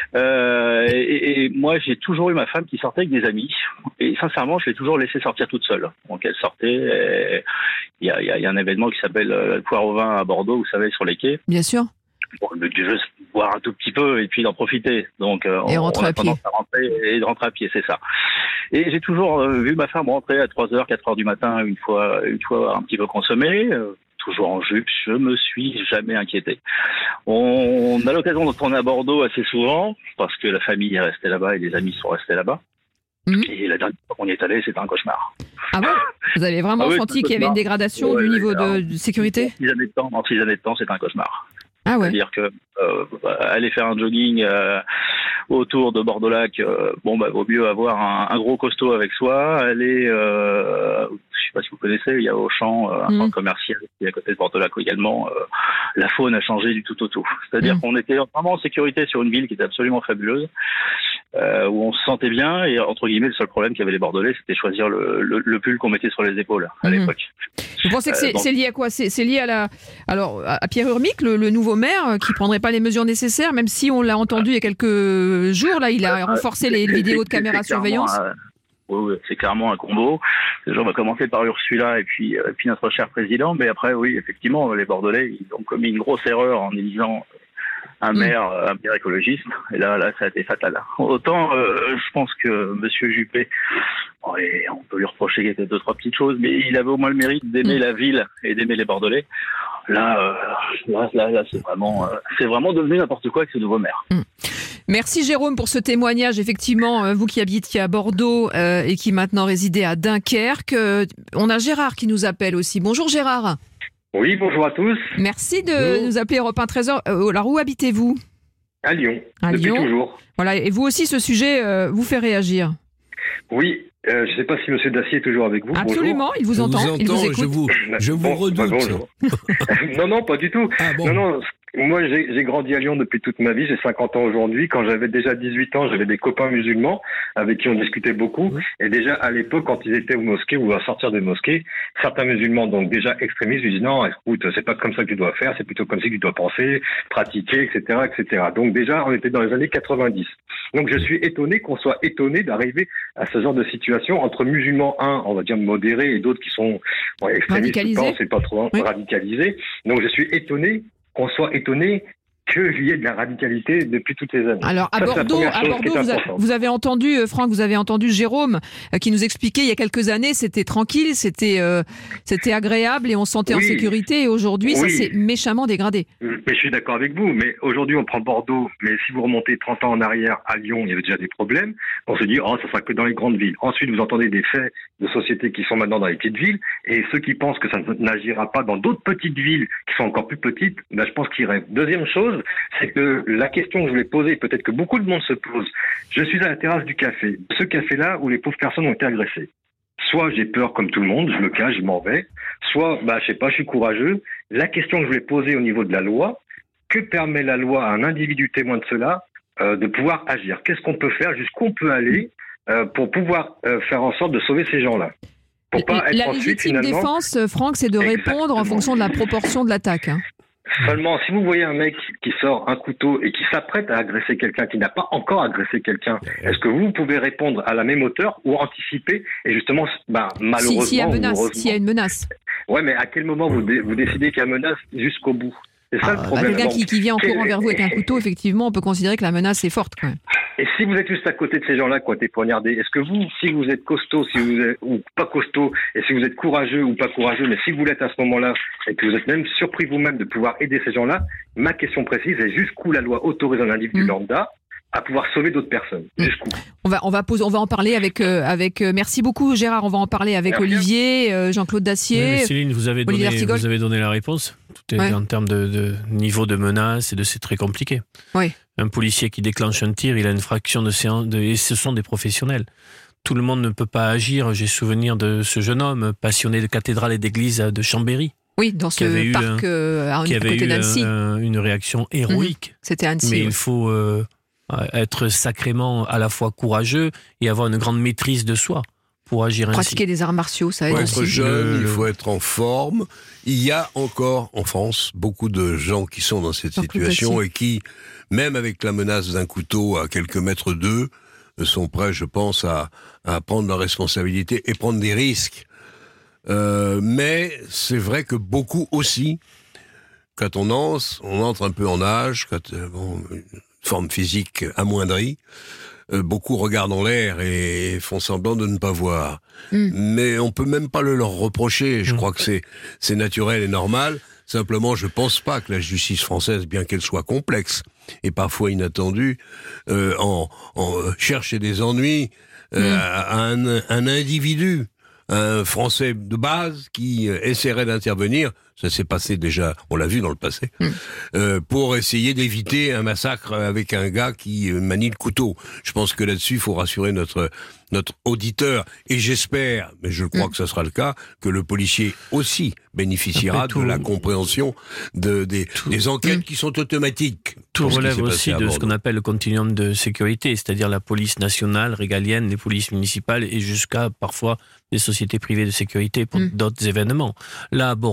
Euh, et, et moi, j'ai toujours eu ma femme qui sortait avec des amis. Et sincèrement, je l'ai toujours laissée sortir toute seule. Donc, elle sortait. Il y a, y, a, y a un événement qui s'appelle le Poire au vin à Bordeaux, vous savez, sur les quais. Bien sûr. Bon, le but du jeu, c'est de boire un tout petit peu et puis d'en profiter. Donc, euh, et on, rentrer on a à pied. tendance à rentrer et de rentrer à pied, c'est ça. Et j'ai toujours euh, vu ma femme rentrer à trois heures, quatre heures du matin, une fois, une fois un petit peu consommée. Euh, toujours en jupe, je me suis jamais inquiété. On a l'occasion de retourner à Bordeaux assez souvent, parce que la famille est restée là-bas et les amis sont restés là-bas. Mmh. Et la dernière fois qu'on y est allé, c'était un cauchemar. Ah bon ? Vous avez vraiment ah oui, senti qu'il y avait une dégradation ouais, du niveau de, de sécurité ? En six années de temps, en six années de temps, c'est un cauchemar. Ah ouais. C'est-à-dire que euh, aller faire un jogging euh, autour de Bordeaux-Lac, euh, bon bah vaut mieux avoir un, un gros costaud avec soi. Aller, euh, je sais pas si vous connaissez, il y a Auchan, euh, un mmh. centre commercial qui est à côté de Bordeaux-Lac également. Euh, la faune a changé du tout au tout. C'est-à-dire mmh. qu'on était vraiment en sécurité sur une ville qui était absolument fabuleuse, euh, où on se sentait bien. Et entre guillemets, le seul problème qu'avaient les Bordelais, c'était choisir le, le, le pull qu'on mettait sur les épaules à mmh. l'époque. Vous pensez que c'est, euh, donc... c'est lié à quoi ? c'est, c'est lié à la, alors à Pierre Urmic, le, le nouveau maire, qui prendrait pas les mesures nécessaires, même si on l'a entendu il y a quelques jours. Là, il a renforcé les vidéos de caméra surveillance. Oui, oui, c'est clairement un combo. On va commencer par Ursula et puis, et puis notre cher président. Mais après, oui, effectivement, les Bordelais, ils ont commis une grosse erreur en élisant un maire, mmh. un maire écologiste. Et là, là, ça a été fatal. Autant, euh, je pense que Monsieur Juppé, bon, et on peut lui reprocher quelques deux, trois petites choses, mais il avait au moins le mérite d'aimer mmh. la ville et d'aimer les Bordelais. Là, euh, là, là, là, c'est vraiment, euh, c'est vraiment devenu n'importe quoi avec ce nouveau maire. Mmh. Merci Jérôme pour ce témoignage. Effectivement, vous qui habitiez à Bordeaux euh, et qui maintenant résidez à Dunkerque, euh, on a Gérard qui nous appelle aussi. Bonjour Gérard. Oui, bonjour à tous. Merci de bonjour. Nous appeler Europe un treize heures. Euh, alors où habitez-vous ? À Lyon, à depuis Lyon. toujours. Voilà, et vous aussi ce sujet euh, vous fait réagir ? Oui. Euh, je ne sais pas si M. Dacier est toujours avec vous. Absolument, bonjour. il vous entend, vous il vous écoute. Je vous, je vous bon, redoute. Bah bonjour. non, non, pas du tout. Ah, bon. Non, non. Moi, j'ai, j'ai grandi à Lyon depuis toute ma vie. J'ai cinquante ans aujourd'hui. Quand j'avais déjà dix-huit ans, j'avais des copains musulmans avec qui on discutait beaucoup. Mmh. Et déjà, à l'époque, quand ils étaient aux mosquées ou à sortir des mosquées, certains musulmans, donc déjà extrémistes, lui disent non, écoute, c'est pas comme ça que tu dois faire, c'est plutôt comme ça que tu dois penser, pratiquer, et cetera, et cetera. Donc déjà, on était dans les années quatre-vingt-dix. Donc je suis étonné qu'on soit étonné d'arriver à ce genre de situation entre musulmans, un, on va dire modérés, et d'autres qui sont bon, extrémistes, on sait pas trop, oui. radicalisés. Donc je suis étonné qu'on soit étonné qu'il y ait de la radicalité depuis toutes les années. Alors à ça, Bordeaux, à Bordeaux vous, a, vous avez entendu, Franck, vous avez entendu Jérôme euh, qui nous expliquait il y a quelques années, c'était tranquille, c'était euh, c'était agréable et on se sentait oui. en sécurité. Et aujourd'hui, oui. ça s'est méchamment dégradé. Mais je suis d'accord avec vous. Mais aujourd'hui, on prend Bordeaux. Mais si vous remontez trente ans en arrière, à Lyon, il y avait déjà des problèmes. On se dit, oh, ça sera que dans les grandes villes. Ensuite, vous entendez des faits de sociétés qui sont maintenant dans les petites villes. Et ceux qui pensent que ça n'agira pas dans d'autres petites villes qui sont encore plus petites, ben, je pense qu'ils rêvent. Deuxième chose, c'est que la question que je voulais poser, peut-être que beaucoup de monde se pose, je suis à la terrasse du café, ce café-là où les pauvres personnes ont été agressées. Soit j'ai peur comme tout le monde, je me cache, je m'en vais, soit, bah, je sais pas, je suis courageux. La question que je voulais poser au niveau de la loi, que permet la loi à un individu témoin de cela euh, de pouvoir agir ? Qu'est-ce qu'on peut faire ? Jusqu'où on peut aller euh, pour pouvoir euh, faire en sorte de sauver ces gens-là ? Pour pas être la ensuite, légitime finalement... défense, Franck, c'est de Exactement. répondre en fonction de la proportion de l'attaque. Hein. Seulement, si vous voyez un mec qui sort un couteau et qui s'apprête à agresser quelqu'un, qui n'a pas encore agressé quelqu'un, est-ce que vous pouvez répondre à la même hauteur ou anticiper et justement, bah, malheureusement, si, s'il y a menace, ou s'il y a une menace. Ouais, mais à quel moment vous, dé- vous décidez qu'il y a menace jusqu'au bout ? C'est ça ah, le problème. Bah, quelqu'un qui, qui vient en courant quel... vers vous avec un couteau, effectivement, on peut considérer que la menace est forte quand même. Et si vous êtes juste à côté de ces gens-là qui ont été poignardés, est-ce que vous, si vous êtes costaud, si vous êtes ou pas costaud, et si vous êtes courageux ou pas courageux, mais si vous l'êtes à ce moment-là, et que vous êtes même surpris vous-même de pouvoir aider ces gens-là, ma question précise est jusqu'où la loi autorise un individu mmh. lambda à pouvoir sauver d'autres personnes. Jusqu'où ? On va, on va poser, on va en parler avec, euh, avec. Euh, merci beaucoup, Gérard. On va en parler avec merci. Olivier, euh, Jean-Claude Dacier. Oui, Céline, vous avez donné, vous avez donné la réponse. Tout est ouais. en termes de, de niveau de menace et de c'est très compliqué. Oui. Un policier qui déclenche un tir, il a une fraction de séance, de, et ce sont des professionnels. Tout le monde ne peut pas agir. J'ai souvenir de ce jeune homme passionné de cathédrale et d'église de Chambéry. Oui, dans ce parc un, euh, à, qui à avait côté eu d'Annecy. Un, une réaction héroïque. Mmh. C'était Annecy. Mais oui. il faut euh, être sacrément à la fois courageux et avoir une grande maîtrise de soi pour agir ainsi. Pratiquer des arts martiaux, ça aide aussi. Il faut être jeune, il faut être en forme. Il y a encore en France beaucoup de gens qui sont dans cette situation et qui, même avec la menace d'un couteau à quelques mètres d'eux, sont prêts, je pense, à, à prendre leurs responsabilités et prendre des risques. Euh, mais c'est vrai que beaucoup aussi, quand on entre, on entre un peu en âge, quand bon, une forme physique amoindrie, euh, beaucoup regardent en l'air et font semblant de ne pas voir. Mm. Mais on peut même pas le leur reprocher. Je mm. crois que c'est c'est naturel et normal. Simplement, je pense pas que la justice française, bien qu'elle soit complexe et parfois inattendue, euh, en, en cherche des ennuis euh, mm. à un, un individu. Un Français de base qui euh, essaierait d'intervenir, ça s'est passé déjà, on l'a vu dans le passé, mmh. euh, pour essayer d'éviter un massacre avec un gars qui euh, manie le couteau. Je pense que là-dessus, il faut rassurer notre notre auditeur, et j'espère, mais je crois mmh. que ça sera le cas, que le policier aussi bénéficiera tout, de la compréhension de, des, des enquêtes mmh. qui sont automatiques. Tout relève aussi de ce qu'on appelle le continuum de sécurité, c'est-à-dire la police nationale, régalienne, les polices municipales et jusqu'à parfois des sociétés privées de sécurité pour mmh. d'autres événements. Là, à Bordeaux, les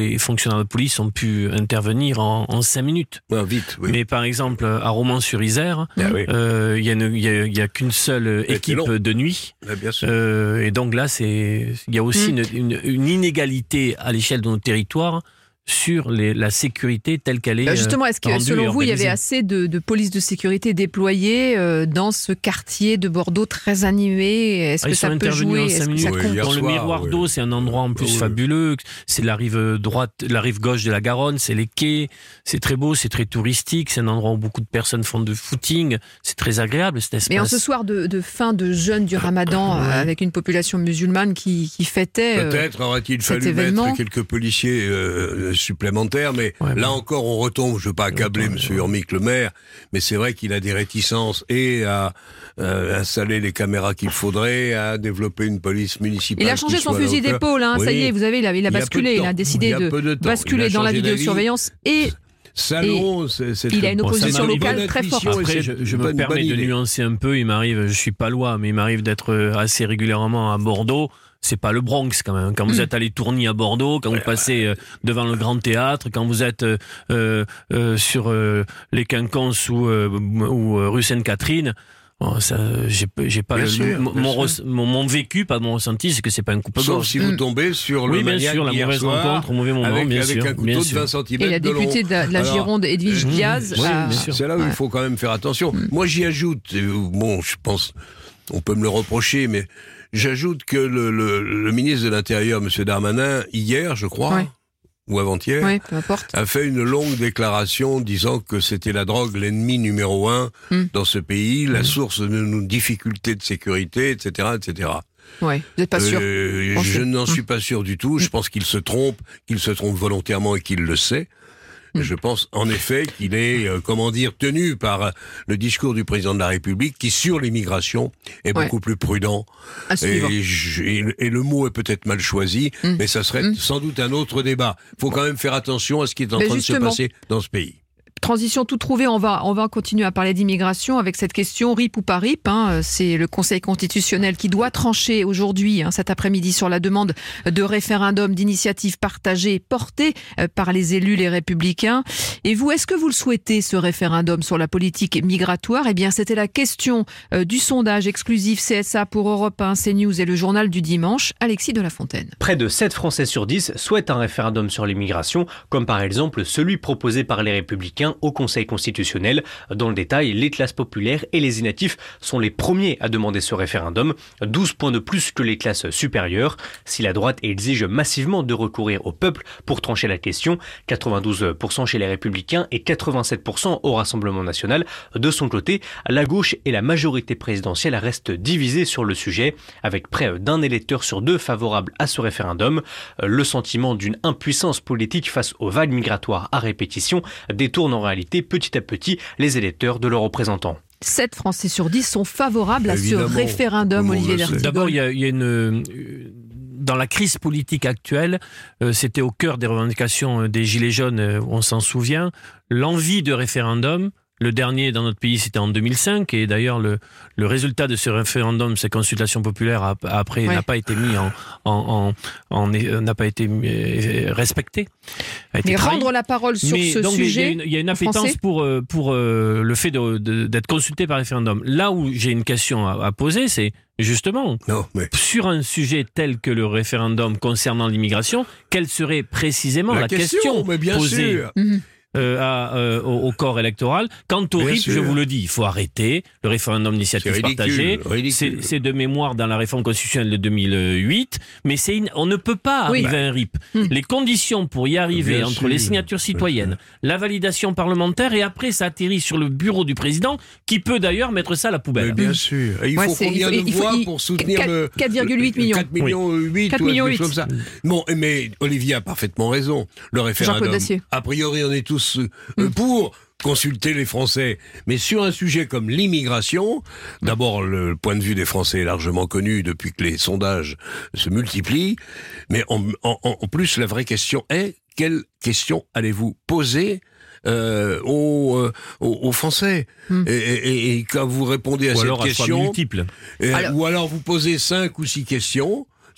les fonctionnaires de police ont pu intervenir en, en cinq minutes. Ouais, vite, oui. Mais par exemple, à Romans-sur-Isère, il ah, oui. euh, y, y, y a qu'une seule équipe de nuit. Ah, bien sûr. Euh, et donc là, c'est il y a aussi mmh. une, une, une inégalité à l'échelle de notre territoire sur les, la sécurité telle qu'elle est. Justement, est-ce que selon vous, il y avait assez de, de police de sécurité déployée euh, dans ce quartier de Bordeaux très animé? Est-ce ah, que ça peut jouer? Est-ce que ça oui, compte? Dans le soir, miroir oui. d'eau, c'est un endroit en plus oui. fabuleux. C'est la rive droite, la rive gauche de la Garonne, c'est les quais. C'est très beau, c'est très touristique. C'est un endroit où beaucoup de personnes font de footing. C'est très agréable cet espace. Mais en ce soir de, de fin de jeûne du Ramadan, ouais. euh, avec une population musulmane qui, qui fêtait euh, peut-être aurait-il fallu événement. mettre quelques policiers euh, supplémentaires. Mais ouais, là ouais. encore, on retombe, je ne veux pas accabler M. Urmic le maire, mais c'est vrai qu'il a des réticences et à euh, installer les caméras qu'il faudrait, à développer une police municipale. Il a changé son fusil d'épaule, hein, oui. ça y est, vous avez, il a, il a basculé, il a, il a décidé de, de basculer dans la vidéosurveillance et... Salon, et c'est, c'est il a une opposition bon, locale très forte. Après, je, je me permets de nuancer un peu, il m'arrive, je suis pas loi, mais il m'arrive d'être assez régulièrement à Bordeaux. C'est pas le Bronx quand même. Quand vous êtes à l'Étourny à Bordeaux, quand vous passez euh, devant le Grand Théâtre, quand vous êtes euh, euh, sur euh, les Quinconces ou, euh, ou euh, rue Sainte-Catherine, bon, ça, j'ai, j'ai pas bien le, sûr, mon, mon, re, mon, mon vécu, pas mon ressenti, c'est que c'est pas un coupe-gorge. Sauf si vous tombez sur le oui, bien maniaque sûr, la mauvaise soir, rencontre, au mauvais moment, avec, bien avec sûr, un couteau de vingt centimètres et la de long. députée de la, de la Alors, Gironde, Edwige mmh, Diaz. oui, a... c'est là où ouais. il faut quand même faire attention. Mmh. Moi, j'y ajoute, bon, je pense, on peut me le reprocher, mais j'ajoute que le, le, le ministre de l'Intérieur, M. Darmanin, hier, je crois, ouais. ou avant-hier, ouais, peu importe. a fait une longue déclaration disant que c'était la drogue l'ennemi numéro un mm. dans ce pays, la mm. source de nos difficultés de sécurité, et cetera, et cetera. Ouais, vous n'êtes pas sûr euh, Je n'en suis pas sûr du tout. Je pense qu'il se trompe, qu'il se trompe volontairement et qu'il le sait. Je pense en effet qu'il est, euh, comment dire, tenu par euh, le discours du président de la République qui, sur l'immigration, est ouais. beaucoup plus prudent. Et, je, et, et le mot est peut-être mal choisi, mmh. mais ça serait mmh. sans doute un autre débat. Il faut quand même faire attention à ce qui est en mais train justement. de se passer dans ce pays. Transition tout trouvée, on va, on va continuer à parler d'immigration avec cette question, R I P ou pas R I P. Hein, c'est le Conseil constitutionnel qui doit trancher aujourd'hui, hein, cet après-midi, sur la demande de référendum d'initiative partagée portée par les élus, les Républicains. Et vous, est-ce que vous le souhaitez, ce référendum sur la politique migratoire ? Eh bien, c'était la question euh, du sondage exclusif C S A pour Europe un, CNews et le journal du dimanche. Alexis de la Fontaine. Près de sept Français sur dix souhaitent un référendum sur l'immigration, comme par exemple celui proposé par les Républicains au Conseil constitutionnel. Dans le détail, les classes populaires et les inactifs sont les premiers à demander ce référendum, douze points de plus que les classes supérieures. Si la droite exige massivement de recourir au peuple pour trancher la question, quatre-vingt-douze pour cent chez les Républicains et quatre-vingt-sept pour cent au Rassemblement national. De son côté, la gauche et la majorité présidentielle restent divisées sur le sujet, avec près d'un électeur sur deux favorable à ce référendum. Le sentiment d'une impuissance politique face aux vagues migratoires à répétition détourne en réalité petit à petit les électeurs de leurs représentants. sept Français sur dix sont favorables à Évidemment, ce référendum, Olivier D'Artigol. D'abord, il y a, il y a une... Dans la crise politique actuelle, euh, c'était au cœur des revendications des Gilets jaunes, euh, on s'en souvient, l'envie de référendum. Le dernier dans notre pays, c'était en deux mille cinq, et d'ailleurs le, le résultat de ce référendum, ces consultations populaires, après ouais. n'a pas été mis en, en, en, en n'a pas été respecté. A été Mais trahi. rendre la parole sur Mais ce donc, sujet, il y, y a une appétence pour pour euh, le fait de, de, d'être consulté par référendum. Là où j'ai une question à, à poser, c'est justement, non, mais... sur un sujet tel que le référendum concernant l'immigration, quelle serait précisément la, la question, question mais bien posée sûr. Mm-hmm. Euh, à, euh, au, au corps électoral. Quant au R I P, je vous le dis, il faut arrêter le référendum d'initiative c'est ridicule, partagée. Ridicule. C'est, c'est de mémoire dans la réforme constitutionnelle de deux mille huit, mais c'est une, on ne peut pas oui. arriver à un R I P. Hum. Les conditions pour y arriver, bien entre sûr. les signatures citoyennes, la validation parlementaire, et après ça atterrit sur le bureau du président, qui peut d'ailleurs mettre ça à la poubelle. Mais bien sûr. Et il ouais, faut combien de voix il, pour soutenir quatre, le... quatre virgule huit millions. quatre millions huit, quatre millions huit. Comme ça. Bon, mais Olivier a parfaitement raison. Le référendum, a priori, on est tous... Euh, pour consulter les Français. Mais sur un sujet comme l'immigration, d'abord le point de vue des Français est largement connu depuis que les sondages se multiplient, mais en, en, en plus la vraie question est, quelle question allez-vous poser Euh, aux, euh, aux, aux Français mmh. et, et, et quand vous répondez à ou cette alors question multiple. Et, alors, ou alors vous posez cinq ou six questions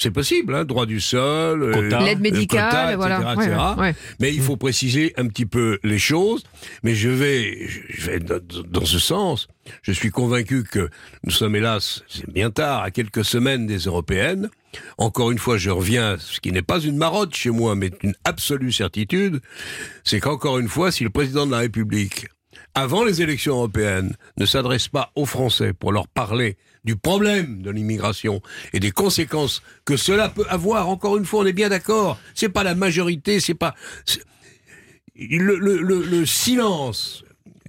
C'est possible, hein, droit du sol, euh, l'aide médicale, quota, voilà. et cetera, et cetera. Ouais, ouais. Mais il faut préciser un petit peu les choses. Mais je vais, je vais dans, dans ce sens. Je suis convaincu que nous sommes, hélas, c'est bien tard, à quelques semaines des européennes. Encore une fois, je reviens, ce qui n'est pas une marotte chez moi, mais une absolue certitude, c'est qu'encore une fois, si le président de la République, avant les élections européennes, ne s'adresse pas aux Français pour leur parler du problème de l'immigration et des conséquences que cela peut avoir, encore une fois, on est bien d'accord, c'est pas la majorité, c'est pas... C'est... Le, le, le, le silence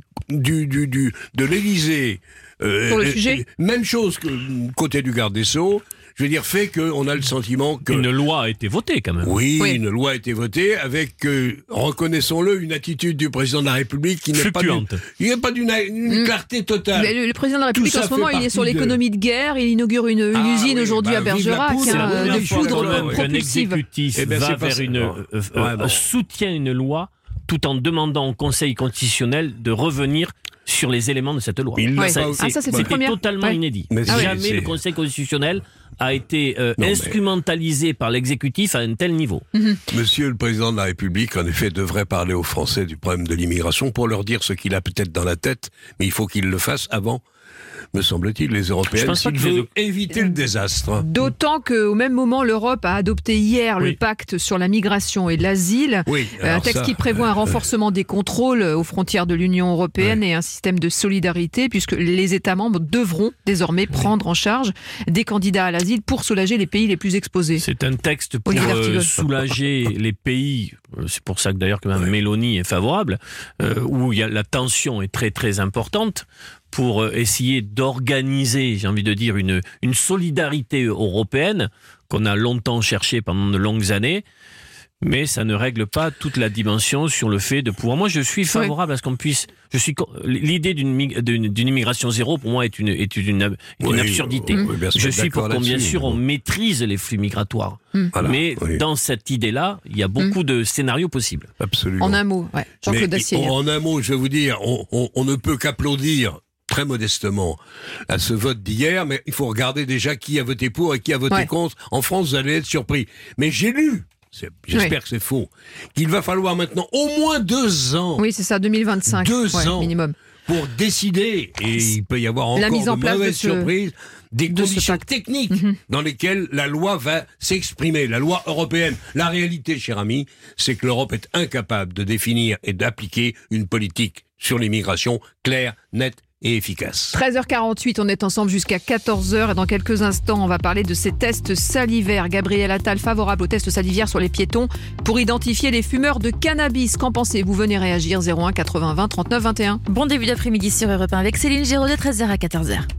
du, du, du, de l'Élysée, euh, pour le sujet, même chose que côté du garde des Sceaux, je veux dire, fait qu'on a le sentiment que... Une loi a été votée, quand même. Oui, oui. une loi a été votée avec, euh, reconnaissons-le, une attitude du président de la République qui n'est pas d'une, il n'est pas d'une une clarté totale. Mais le, le président de la République, en ce moment, il est sur l'économie de... de guerre, il inaugure une, une ah, usine oui, aujourd'hui bah, à Bergerac, hein, de poudre propulsive. Un exécutif eh ben, va vers une, euh, euh, ouais, bon. soutient une loi tout en demandant au Conseil constitutionnel de revenir sur les éléments de cette loi. Ouais. Ça, ah, ça, c'était première... totalement ouais. inédit. Mais Jamais c'est... le Conseil constitutionnel a été euh, non, instrumentalisé mais... par l'exécutif à un tel niveau. Mm-hmm. Monsieur le Président de la République, en effet, devrait parler aux Français du problème de l'immigration pour leur dire ce qu'il a peut-être dans la tête, mais il faut qu'il le fasse avant, me semble-t-il, les Européennes, s'il veut éviter le désastre. D'autant qu'au même moment, l'Europe a adopté hier oui. le pacte sur la migration et l'asile, oui, un texte ça, qui prévoit un renforcement euh, des contrôles aux frontières de l'Union européenne oui. et un système de solidarité, puisque les États membres devront désormais oui. prendre en charge des candidats à l'asile pour soulager les pays les plus exposés. C'est un texte pour euh, soulager les pays, c'est pour ça que d'ailleurs que Mme oui. Meloni est favorable, euh, où il y a, la tension est très très importante, pour essayer d'organiser, j'ai envie de dire, une, une solidarité européenne qu'on a longtemps cherchée pendant de longues années, mais ça ne règle pas toute la dimension sur le fait de pouvoir... Moi, je suis favorable oui. à ce qu'on puisse... Je suis L'idée d'une, d'une, d'une immigration zéro, pour moi, est une, est une, est une oui, absurdité. Oui, je suis pour qu'on, bien sûr, on maîtrise les flux migratoires. Mmh. Voilà, mais oui. dans cette idée-là, il y a beaucoup mmh. de scénarios possibles. Absolument. En un mot, ouais. Jean-Claude Dacier. En un mot, je vais vous dire, on, on, on ne peut qu'applaudir très modestement à ce vote d'hier, mais il faut regarder déjà qui a voté pour et qui a voté ouais. contre. En France, vous allez être surpris. Mais j'ai lu, c'est, j'espère oui. que c'est faux, qu'il va falloir maintenant au moins deux ans. Oui, c'est ça, deux mille vingt-cinq. Deux ouais, ans minimum. Pour décider, et il peut y avoir encore la mise en de place mauvaises de ce... surprises, des de conditions techniques mm-hmm. dans lesquelles la loi va s'exprimer, la loi européenne. La réalité, cher ami, c'est que l'Europe est incapable de définir et d'appliquer une politique sur l'immigration claire, nette et efficace. treize heures quarante-huit, on est ensemble jusqu'à quatorze heures et dans quelques instants, on va parler de ces tests salivaires. Gabriel Attal, favorable aux tests salivaires sur les piétons pour identifier les fumeurs de cannabis. Qu'en pensez-vous? Venez réagir zéro un quatre-vingts vingt trente-neuf vingt et un. Bon début d'après-midi sur Europe un avec Céline Giraud de treize heures à quatorze heures.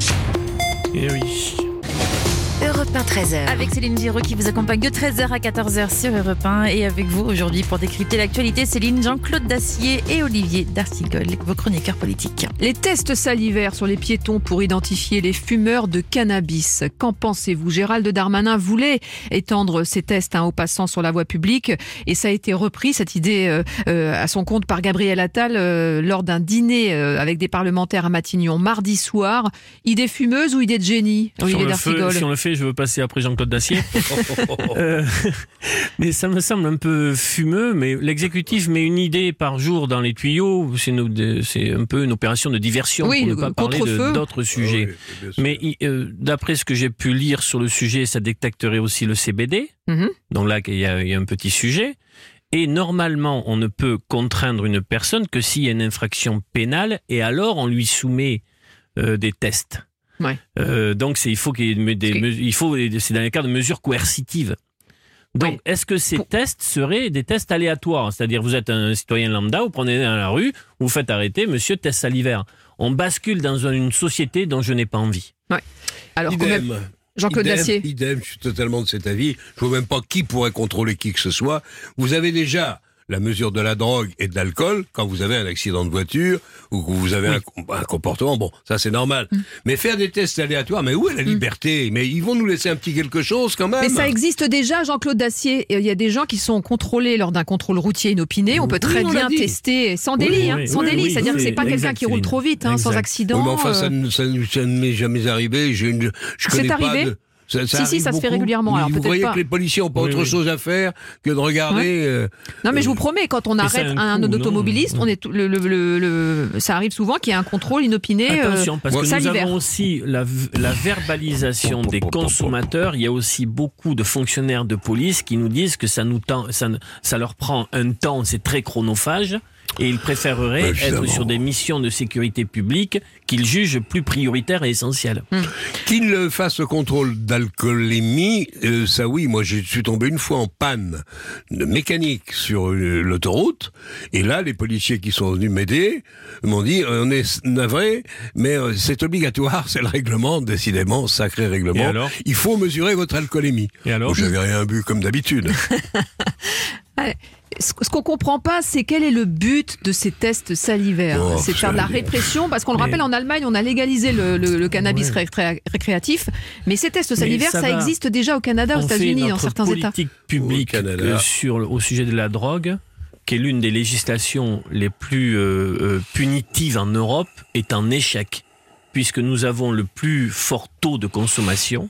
Eh oui. Europe un treize heures. Avec Céline Giraud qui vous accompagne de treize heures à quatorze heures sur Europe un. Et avec vous aujourd'hui pour décrypter l'actualité, Céline, Jean-Claude Dacier et Olivier D'Artigol, vos chroniqueurs politiques. Les tests salivaires sur les piétons pour identifier les fumeurs de cannabis. Qu'en pensez-vous? Gérald Darmanin voulait étendre ces tests hein, aux passants sur la voie publique et ça a été repris, cette idée euh, euh, à son compte par Gabriel Attal euh, lors d'un dîner euh, avec des parlementaires à Matignon mardi soir. Idée fumeuse ou idée de génie, Olivier D'Artigol? Si on le fait, je veux passer après Jean-Claude Dacier. euh, mais ça me semble un peu fumeux, mais l'exécutif met une idée par jour dans les tuyaux, c'est, une, c'est un peu une opération de diversion oui, pour ne pas parler de, d'autres sujets. Ah oui, mais euh, d'après ce que j'ai pu lire sur le sujet, ça détecterait aussi le C B D, mm-hmm. donc là il y, a, il y a un petit sujet. Et normalement, on ne peut contraindre une personne que s'il y a une infraction pénale, et alors on lui soumet euh, des tests. Ouais. Euh, donc c'est, il faut qu'il y ait des, des il faut, c'est dans les cas de mesures coercitives. Donc, oui. est-ce que ces Pour... tests seraient des tests aléatoires? C'est-à-dire, vous êtes un citoyen lambda, vous prenez dans la rue, vous faites arrêter, monsieur, test salivaire. On bascule dans une société dont je n'ai pas envie. Ouais. Alors, idem, même... Jean-Claude idem, Dacier. Idem, je suis totalement de cet avis. Je ne vois même pas qui pourrait contrôler qui que ce soit. Vous avez déjà la mesure de la drogue et de l'alcool quand vous avez un accident de voiture ou que vous avez oui. un, un comportement, bon, ça c'est normal. Mm. Mais faire des tests aléatoires, mais où est la liberté? mm. Mais ils vont nous laisser un petit quelque chose quand même. Mais ça existe déjà, Jean-Claude Dacier. Il y a des gens qui sont contrôlés lors d'un contrôle routier inopiné. On peut très oui, bien tester sans délit, oui, hein, oui, sans oui, délit. Oui, C'est-à-dire oui, que c'est pas exact, quelqu'un qui roule trop vite, hein, sans accident. Oui, mais enfin, ça, ça, ça ne m'est jamais arrivé. Je, je c'est arrivé pas de... Ça, ça si, si, ça beaucoup. se fait régulièrement. Alors, vous peut-être voyez pas. que les policiers n'ont pas oui, autre oui. chose à faire que de regarder... Ouais. Euh, non, mais je vous promets, quand on arrête un, un, un automobiliste, on est le, le, le, le, ça arrive souvent qu'il y ait un contrôle inopiné. Attention, parce euh, que nous avons aussi la, la verbalisation des consommateurs. Il y a aussi beaucoup de fonctionnaires de police qui nous disent que ça, nous tend, ça, ça leur prend un temps, c'est très chronophage. Et ils préféreraient ouais, être sur des missions de sécurité publique qu'ils jugent plus prioritaires et essentielles. Hum. Qu'ils fassent le contrôle d'alcoolémie, euh, ça oui, moi je suis tombé une fois en panne de mécanique sur euh, l'autoroute, et là les policiers qui sont venus m'aider m'ont dit euh, on est navré, mais euh, c'est obligatoire, c'est le règlement, décidément, sacré règlement. Il faut mesurer votre alcoolémie. Et alors ? Bon, j'avais rien bu comme d'habitude. Ce qu'on comprend pas, c'est quel est le but de ces tests salivaires. Oh, c'est de faire de la répression, parce qu'on le rappelle, mais... en Allemagne, on a légalisé le, le, le cannabis ouais. ré- récréatif, mais ces tests salivaires, ça, ça existe déjà au Canada, on aux États-Unis, dans certains États. On fait notre politique publique euh, sur, au sujet de la drogue, qui est l'une des législations les plus euh, euh, punitives en Europe, est en échec, puisque nous avons le plus fort taux de consommation.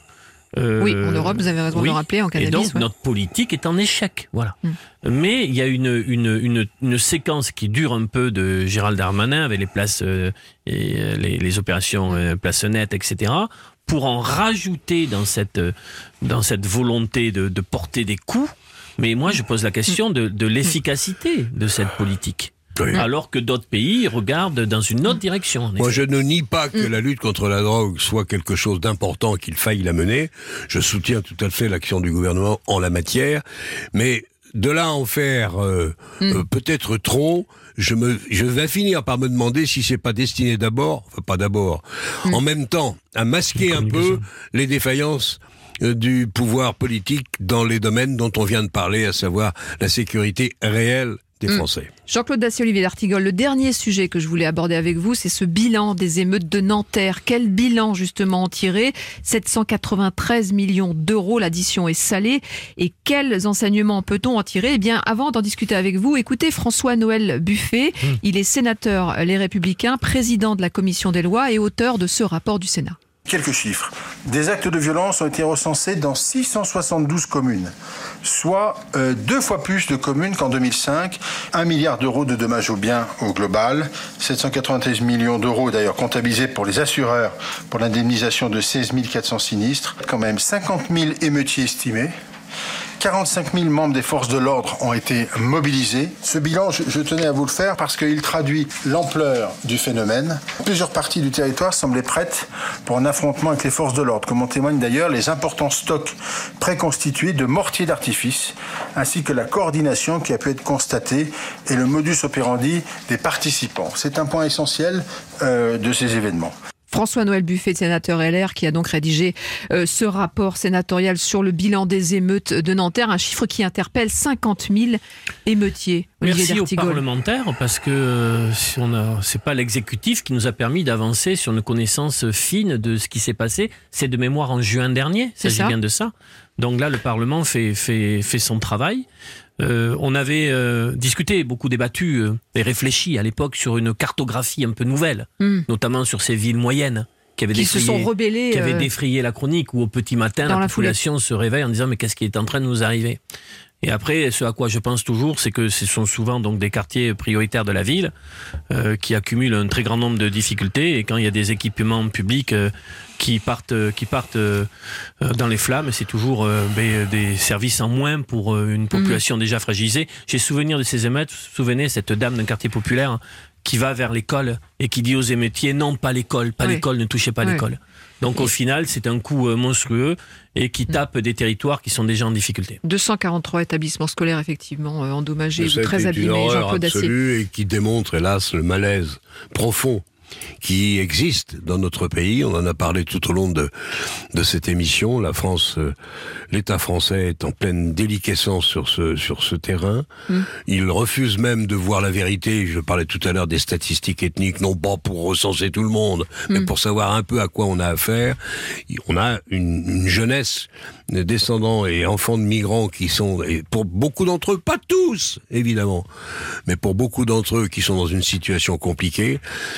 Euh, oui, en Europe, vous avez raison oui, de le rappeler, en cannabis. Et donc, ouais. notre politique est en échec, voilà. Mm. Mais il y a une, une, une, une séquence qui dure un peu de Gérald Darmanin, avec les places, euh, et les, les opérations euh, places nettes, et cetera, pour en rajouter dans cette, dans cette volonté de, de porter des coups. Mais moi, je pose la question de, de l'efficacité de cette politique. Oui. Alors que d'autres pays regardent dans une autre direction. Moi, je ne nie pas que la lutte contre la drogue soit quelque chose d'important, qu'il faille la mener. Je soutiens tout à fait l'action du gouvernement en la matière. Mais de là à en faire euh, mm. euh, peut-être trop, je, me, je vais finir par me demander si c'est pas destiné d'abord, enfin pas d'abord, mm. en même temps à masquer un peu les défaillances euh, du pouvoir politique dans les domaines dont on vient de parler, à savoir la sécurité réelle des Français. Mmh. Jean-Claude Dacier, Olivier d'Artigol, le dernier sujet que je voulais aborder avec vous, c'est ce bilan des émeutes de Nanterre. Quel bilan justement en tirer ? sept cent quatre-vingt-treize millions d'euros, l'addition est salée. Et quels enseignements peut-on en tirer ? Eh bien, avant d'en discuter avec vous, écoutez François-Noël Buffet. Mmh. Il est sénateur Les Républicains, président de la commission des lois et auteur de ce rapport du Sénat. Quelques chiffres. Des actes de violence ont été recensés dans six cent soixante-douze communes, soit euh, deux fois plus de communes qu'en deux mille cinq. Un milliard d'euros de dommages aux biens au global. sept cent quatre-vingt-treize millions d'euros d'ailleurs comptabilisés pour les assureurs pour l'indemnisation de seize mille quatre cents sinistres. Quand même cinquante mille émeutiers estimés. quarante-cinq mille membres des forces de l'ordre ont été mobilisés. Ce bilan, je, je tenais à vous le faire parce qu'il traduit l'ampleur du phénomène. Plusieurs parties du territoire semblaient prêtes pour un affrontement avec les forces de l'ordre, comme en témoignent d'ailleurs les importants stocks préconstitués de mortiers d'artifice, ainsi que la coordination qui a pu être constatée et le modus operandi des participants. C'est un point essentiel euh, de ces événements. François-Noël Buffet, sénateur L R, qui a donc rédigé euh, ce rapport sénatorial sur le bilan des émeutes de Nanterre, un chiffre qui interpelle cinquante mille émeutiers. Olivier Merci d'Artigol. aux parlementaires, parce que euh, si on a, c'est pas l'exécutif qui nous a permis d'avancer sur une connaissance fine de ce qui s'est passé. C'est de mémoire en juin dernier, il s'agit bien de ça. Donc là, le Parlement fait, fait, fait son travail. Euh, on avait euh, discuté, beaucoup débattu euh, et réfléchi à l'époque sur une cartographie un peu nouvelle, mm. notamment sur ces villes moyennes qui avaient, qui défrayé, se sont rebellées, qui avaient euh, défrayé la chronique, où au petit matin, la, la population foulée. se réveille en disant « mais qu'est-ce qui est en train de nous arriver ?» Et après, ce à quoi je pense toujours, c'est que ce sont souvent donc des quartiers prioritaires de la ville euh, qui accumulent un très grand nombre de difficultés. Et quand il y a des équipements publics euh, qui partent, qui partent euh, dans les flammes, c'est toujours euh, des services en moins pour euh, une population mmh. déjà fragilisée. J'ai souvenir de ces émeutes. Vous vous souvenez, cette dame d'un quartier populaire qui va vers l'école et qui dit aux émeutiers « non, pas l'école, pas oui. l'école, ne touchez pas oui. l'école ». Donc au final, c'est un coup monstrueux et qui tape des territoires qui sont déjà en difficulté. deux cent quarante-trois établissements scolaires effectivement endommagés, ou très abîmés. C'est une horreur Jean-Claude absolue et qui démontre hélas le malaise profond qui existe dans notre pays. On en a parlé tout au long de, de cette émission. La France, euh, l'État français est en pleine déliquescence sur ce, sur ce terrain. Mmh. Il refuse même de voir la vérité. Je parlais tout à l'heure des statistiques ethniques, non pas pour recenser tout le monde, mmh. mais pour savoir un peu à quoi on a affaire. On a une, une jeunesse, descendants et enfants de migrants qui sont, et pour beaucoup d'entre eux, pas tous, évidemment, mais pour beaucoup d'entre eux qui sont dans une situation compliquée. Certains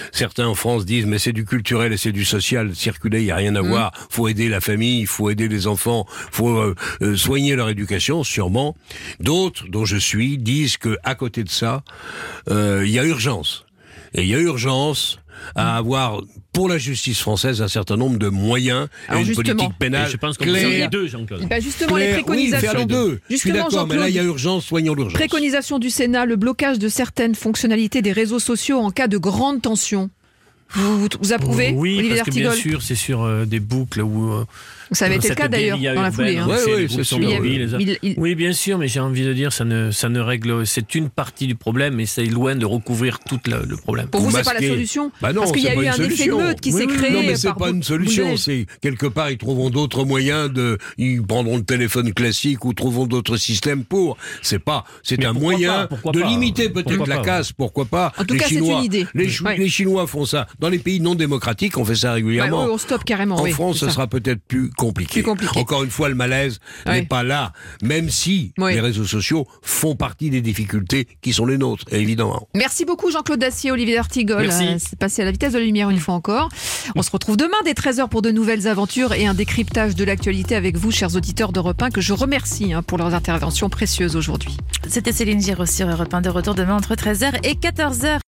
certains en France disent mais c'est du culturel et c'est du social, circuler, il n'y a rien à mmh. voir, faut aider la famille, il faut aider les enfants, faut euh, euh, soigner leur éducation, sûrement. D'autres, dont je suis, disent que à côté de ça, il euh, y a urgence. Et il y a urgence à avoir pour la justice française un certain nombre de moyens Alors et une justement, politique pénale je pense qu'on claire. peut faire les deux, Jean-Claude. Bah justement, Claire, les préconisations. Oui, faire les deux. Je suis d'accord, mais là il y a urgence, soignons l'urgence. Préconisation du Sénat, le blocage de certaines fonctionnalités des réseaux sociaux en cas de grande tension. Vous, vous, vous approuvez, Oui, Olivier parce que bien D'Artigol sûr, c'est sur euh, des boucles où... Euh, ça avait été le cas d'ailleurs dans la foulée. Hein. Ouais, oui, oui, c'est sûr. Il, il... Oui, bien sûr, mais j'ai envie de dire, ça ne, ça ne règle... C'est une partie du problème, mais c'est loin de recouvrir tout le, le problème. Pour vous, vous c'est pas la solution bah non, Parce qu'il y a eu un solution. effet de meute qui oui, s'est oui, créé. Non, mais c'est par pas une solution. C'est quelque part, ils trouveront d'autres moyens de... Ils prendront le téléphone classique ou trouveront d'autres systèmes pour... C'est pas... C'est mais un moyen pas, de pas, limiter peut-être la casse, pourquoi pas. En tout les cas, Chinois, c'est une idée. Les, ouais. les Chinois font ça. Dans les pays non démocratiques, on fait ça régulièrement. Ouais, on stoppe carrément. En oui, France, ce sera peut-être plus compliqué. Plus compliqué. Encore une fois, le malaise ouais. n'est pas là, même si oui. les réseaux sociaux font partie des difficultés qui sont les nôtres, évidemment. Merci beaucoup Jean-Claude Dacier, Olivier D'Artigol. Merci. Euh, c'est passé à la vitesse de la lumière une fois encore. On se retrouve demain dès treize heures pour de nouvelles aventures et un décryptage de l'actualité avec vous, chers auditeurs d'Europe un, que je remercie hein, pour leurs interventions précieuses aujourd'hui. C'était Céline Giraud sur Europe un, de retour demain entre treize heures et quatorze heures.